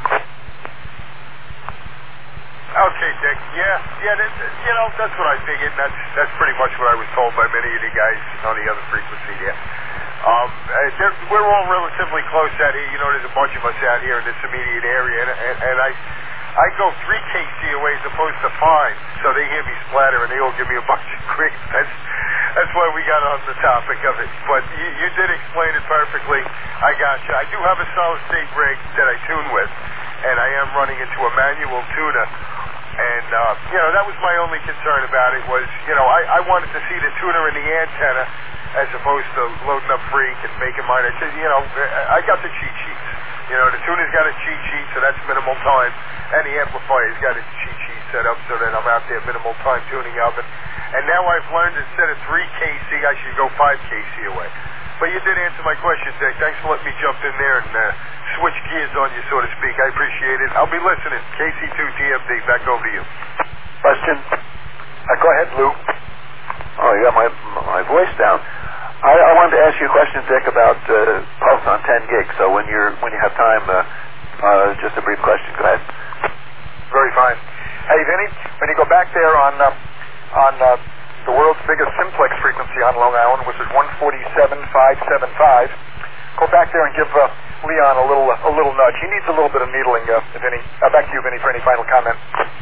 Okay, Dick. Yeah. That's what I figured. That's pretty much what I was told by many of the guys on the other frequency there. We're all relatively close out here. There's a bunch of us out here in this immediate area, and I go 3 KC away as opposed to 5, so they hear me splatter and they all give me a bunch of grief. That's why we got on the topic of it. But you did explain it perfectly. I got you. I do have a solid state rig that I tune with, and I am running into a manual tuner. And, that was my only concern about it was, I wanted to see the tuner in the antenna as opposed to loading up Freak and making mine. I said, I got the cheat sheets. The tuner's got a cheat sheet, so that's minimal time. And the amplifier's got a cheat sheet set up so that I'm out there minimal time tuning of it. And now I've learned instead of 3 KC, I should go 5 KC away. But you did answer my question, Dick. Thanks for letting me jump in there and switch gears on you, so to speak. I appreciate it. I'll be listening. KC2 TMD, back over to you. Question? Go ahead, Lou. Oh, you got my voice down. I wanted to ask you a question, Dick, about pulse on 10 gigs. So when you have time, just a brief question. Go ahead. Very fine. Hey, Vinny, when you go back there on the world's biggest simplex frequency on Long Island, which is 147.575, go back there and give Leon a little nudge. He needs a little bit of needling, Vinny. Back to you, Vinny, for any final comment.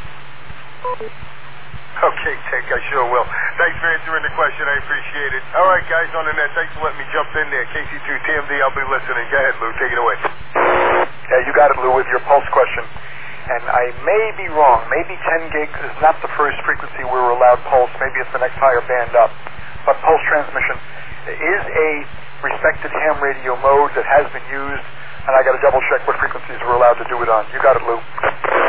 Okay, Dick, I sure will. Thanks for answering the question. I appreciate it. All right, guys on the net, thanks for letting me jump in there. KC2 TMD, I'll be listening. Go ahead, Lou. Take it away. Yeah, you got it, Lou, with your pulse question. And I may be wrong. Maybe 10 gigs is not the first frequency we were allowed pulse. Maybe it's the next higher band up. But pulse transmission is a respected ham radio mode that has been used, and I got to double check what frequencies we're allowed to do it on. You got it, Lou.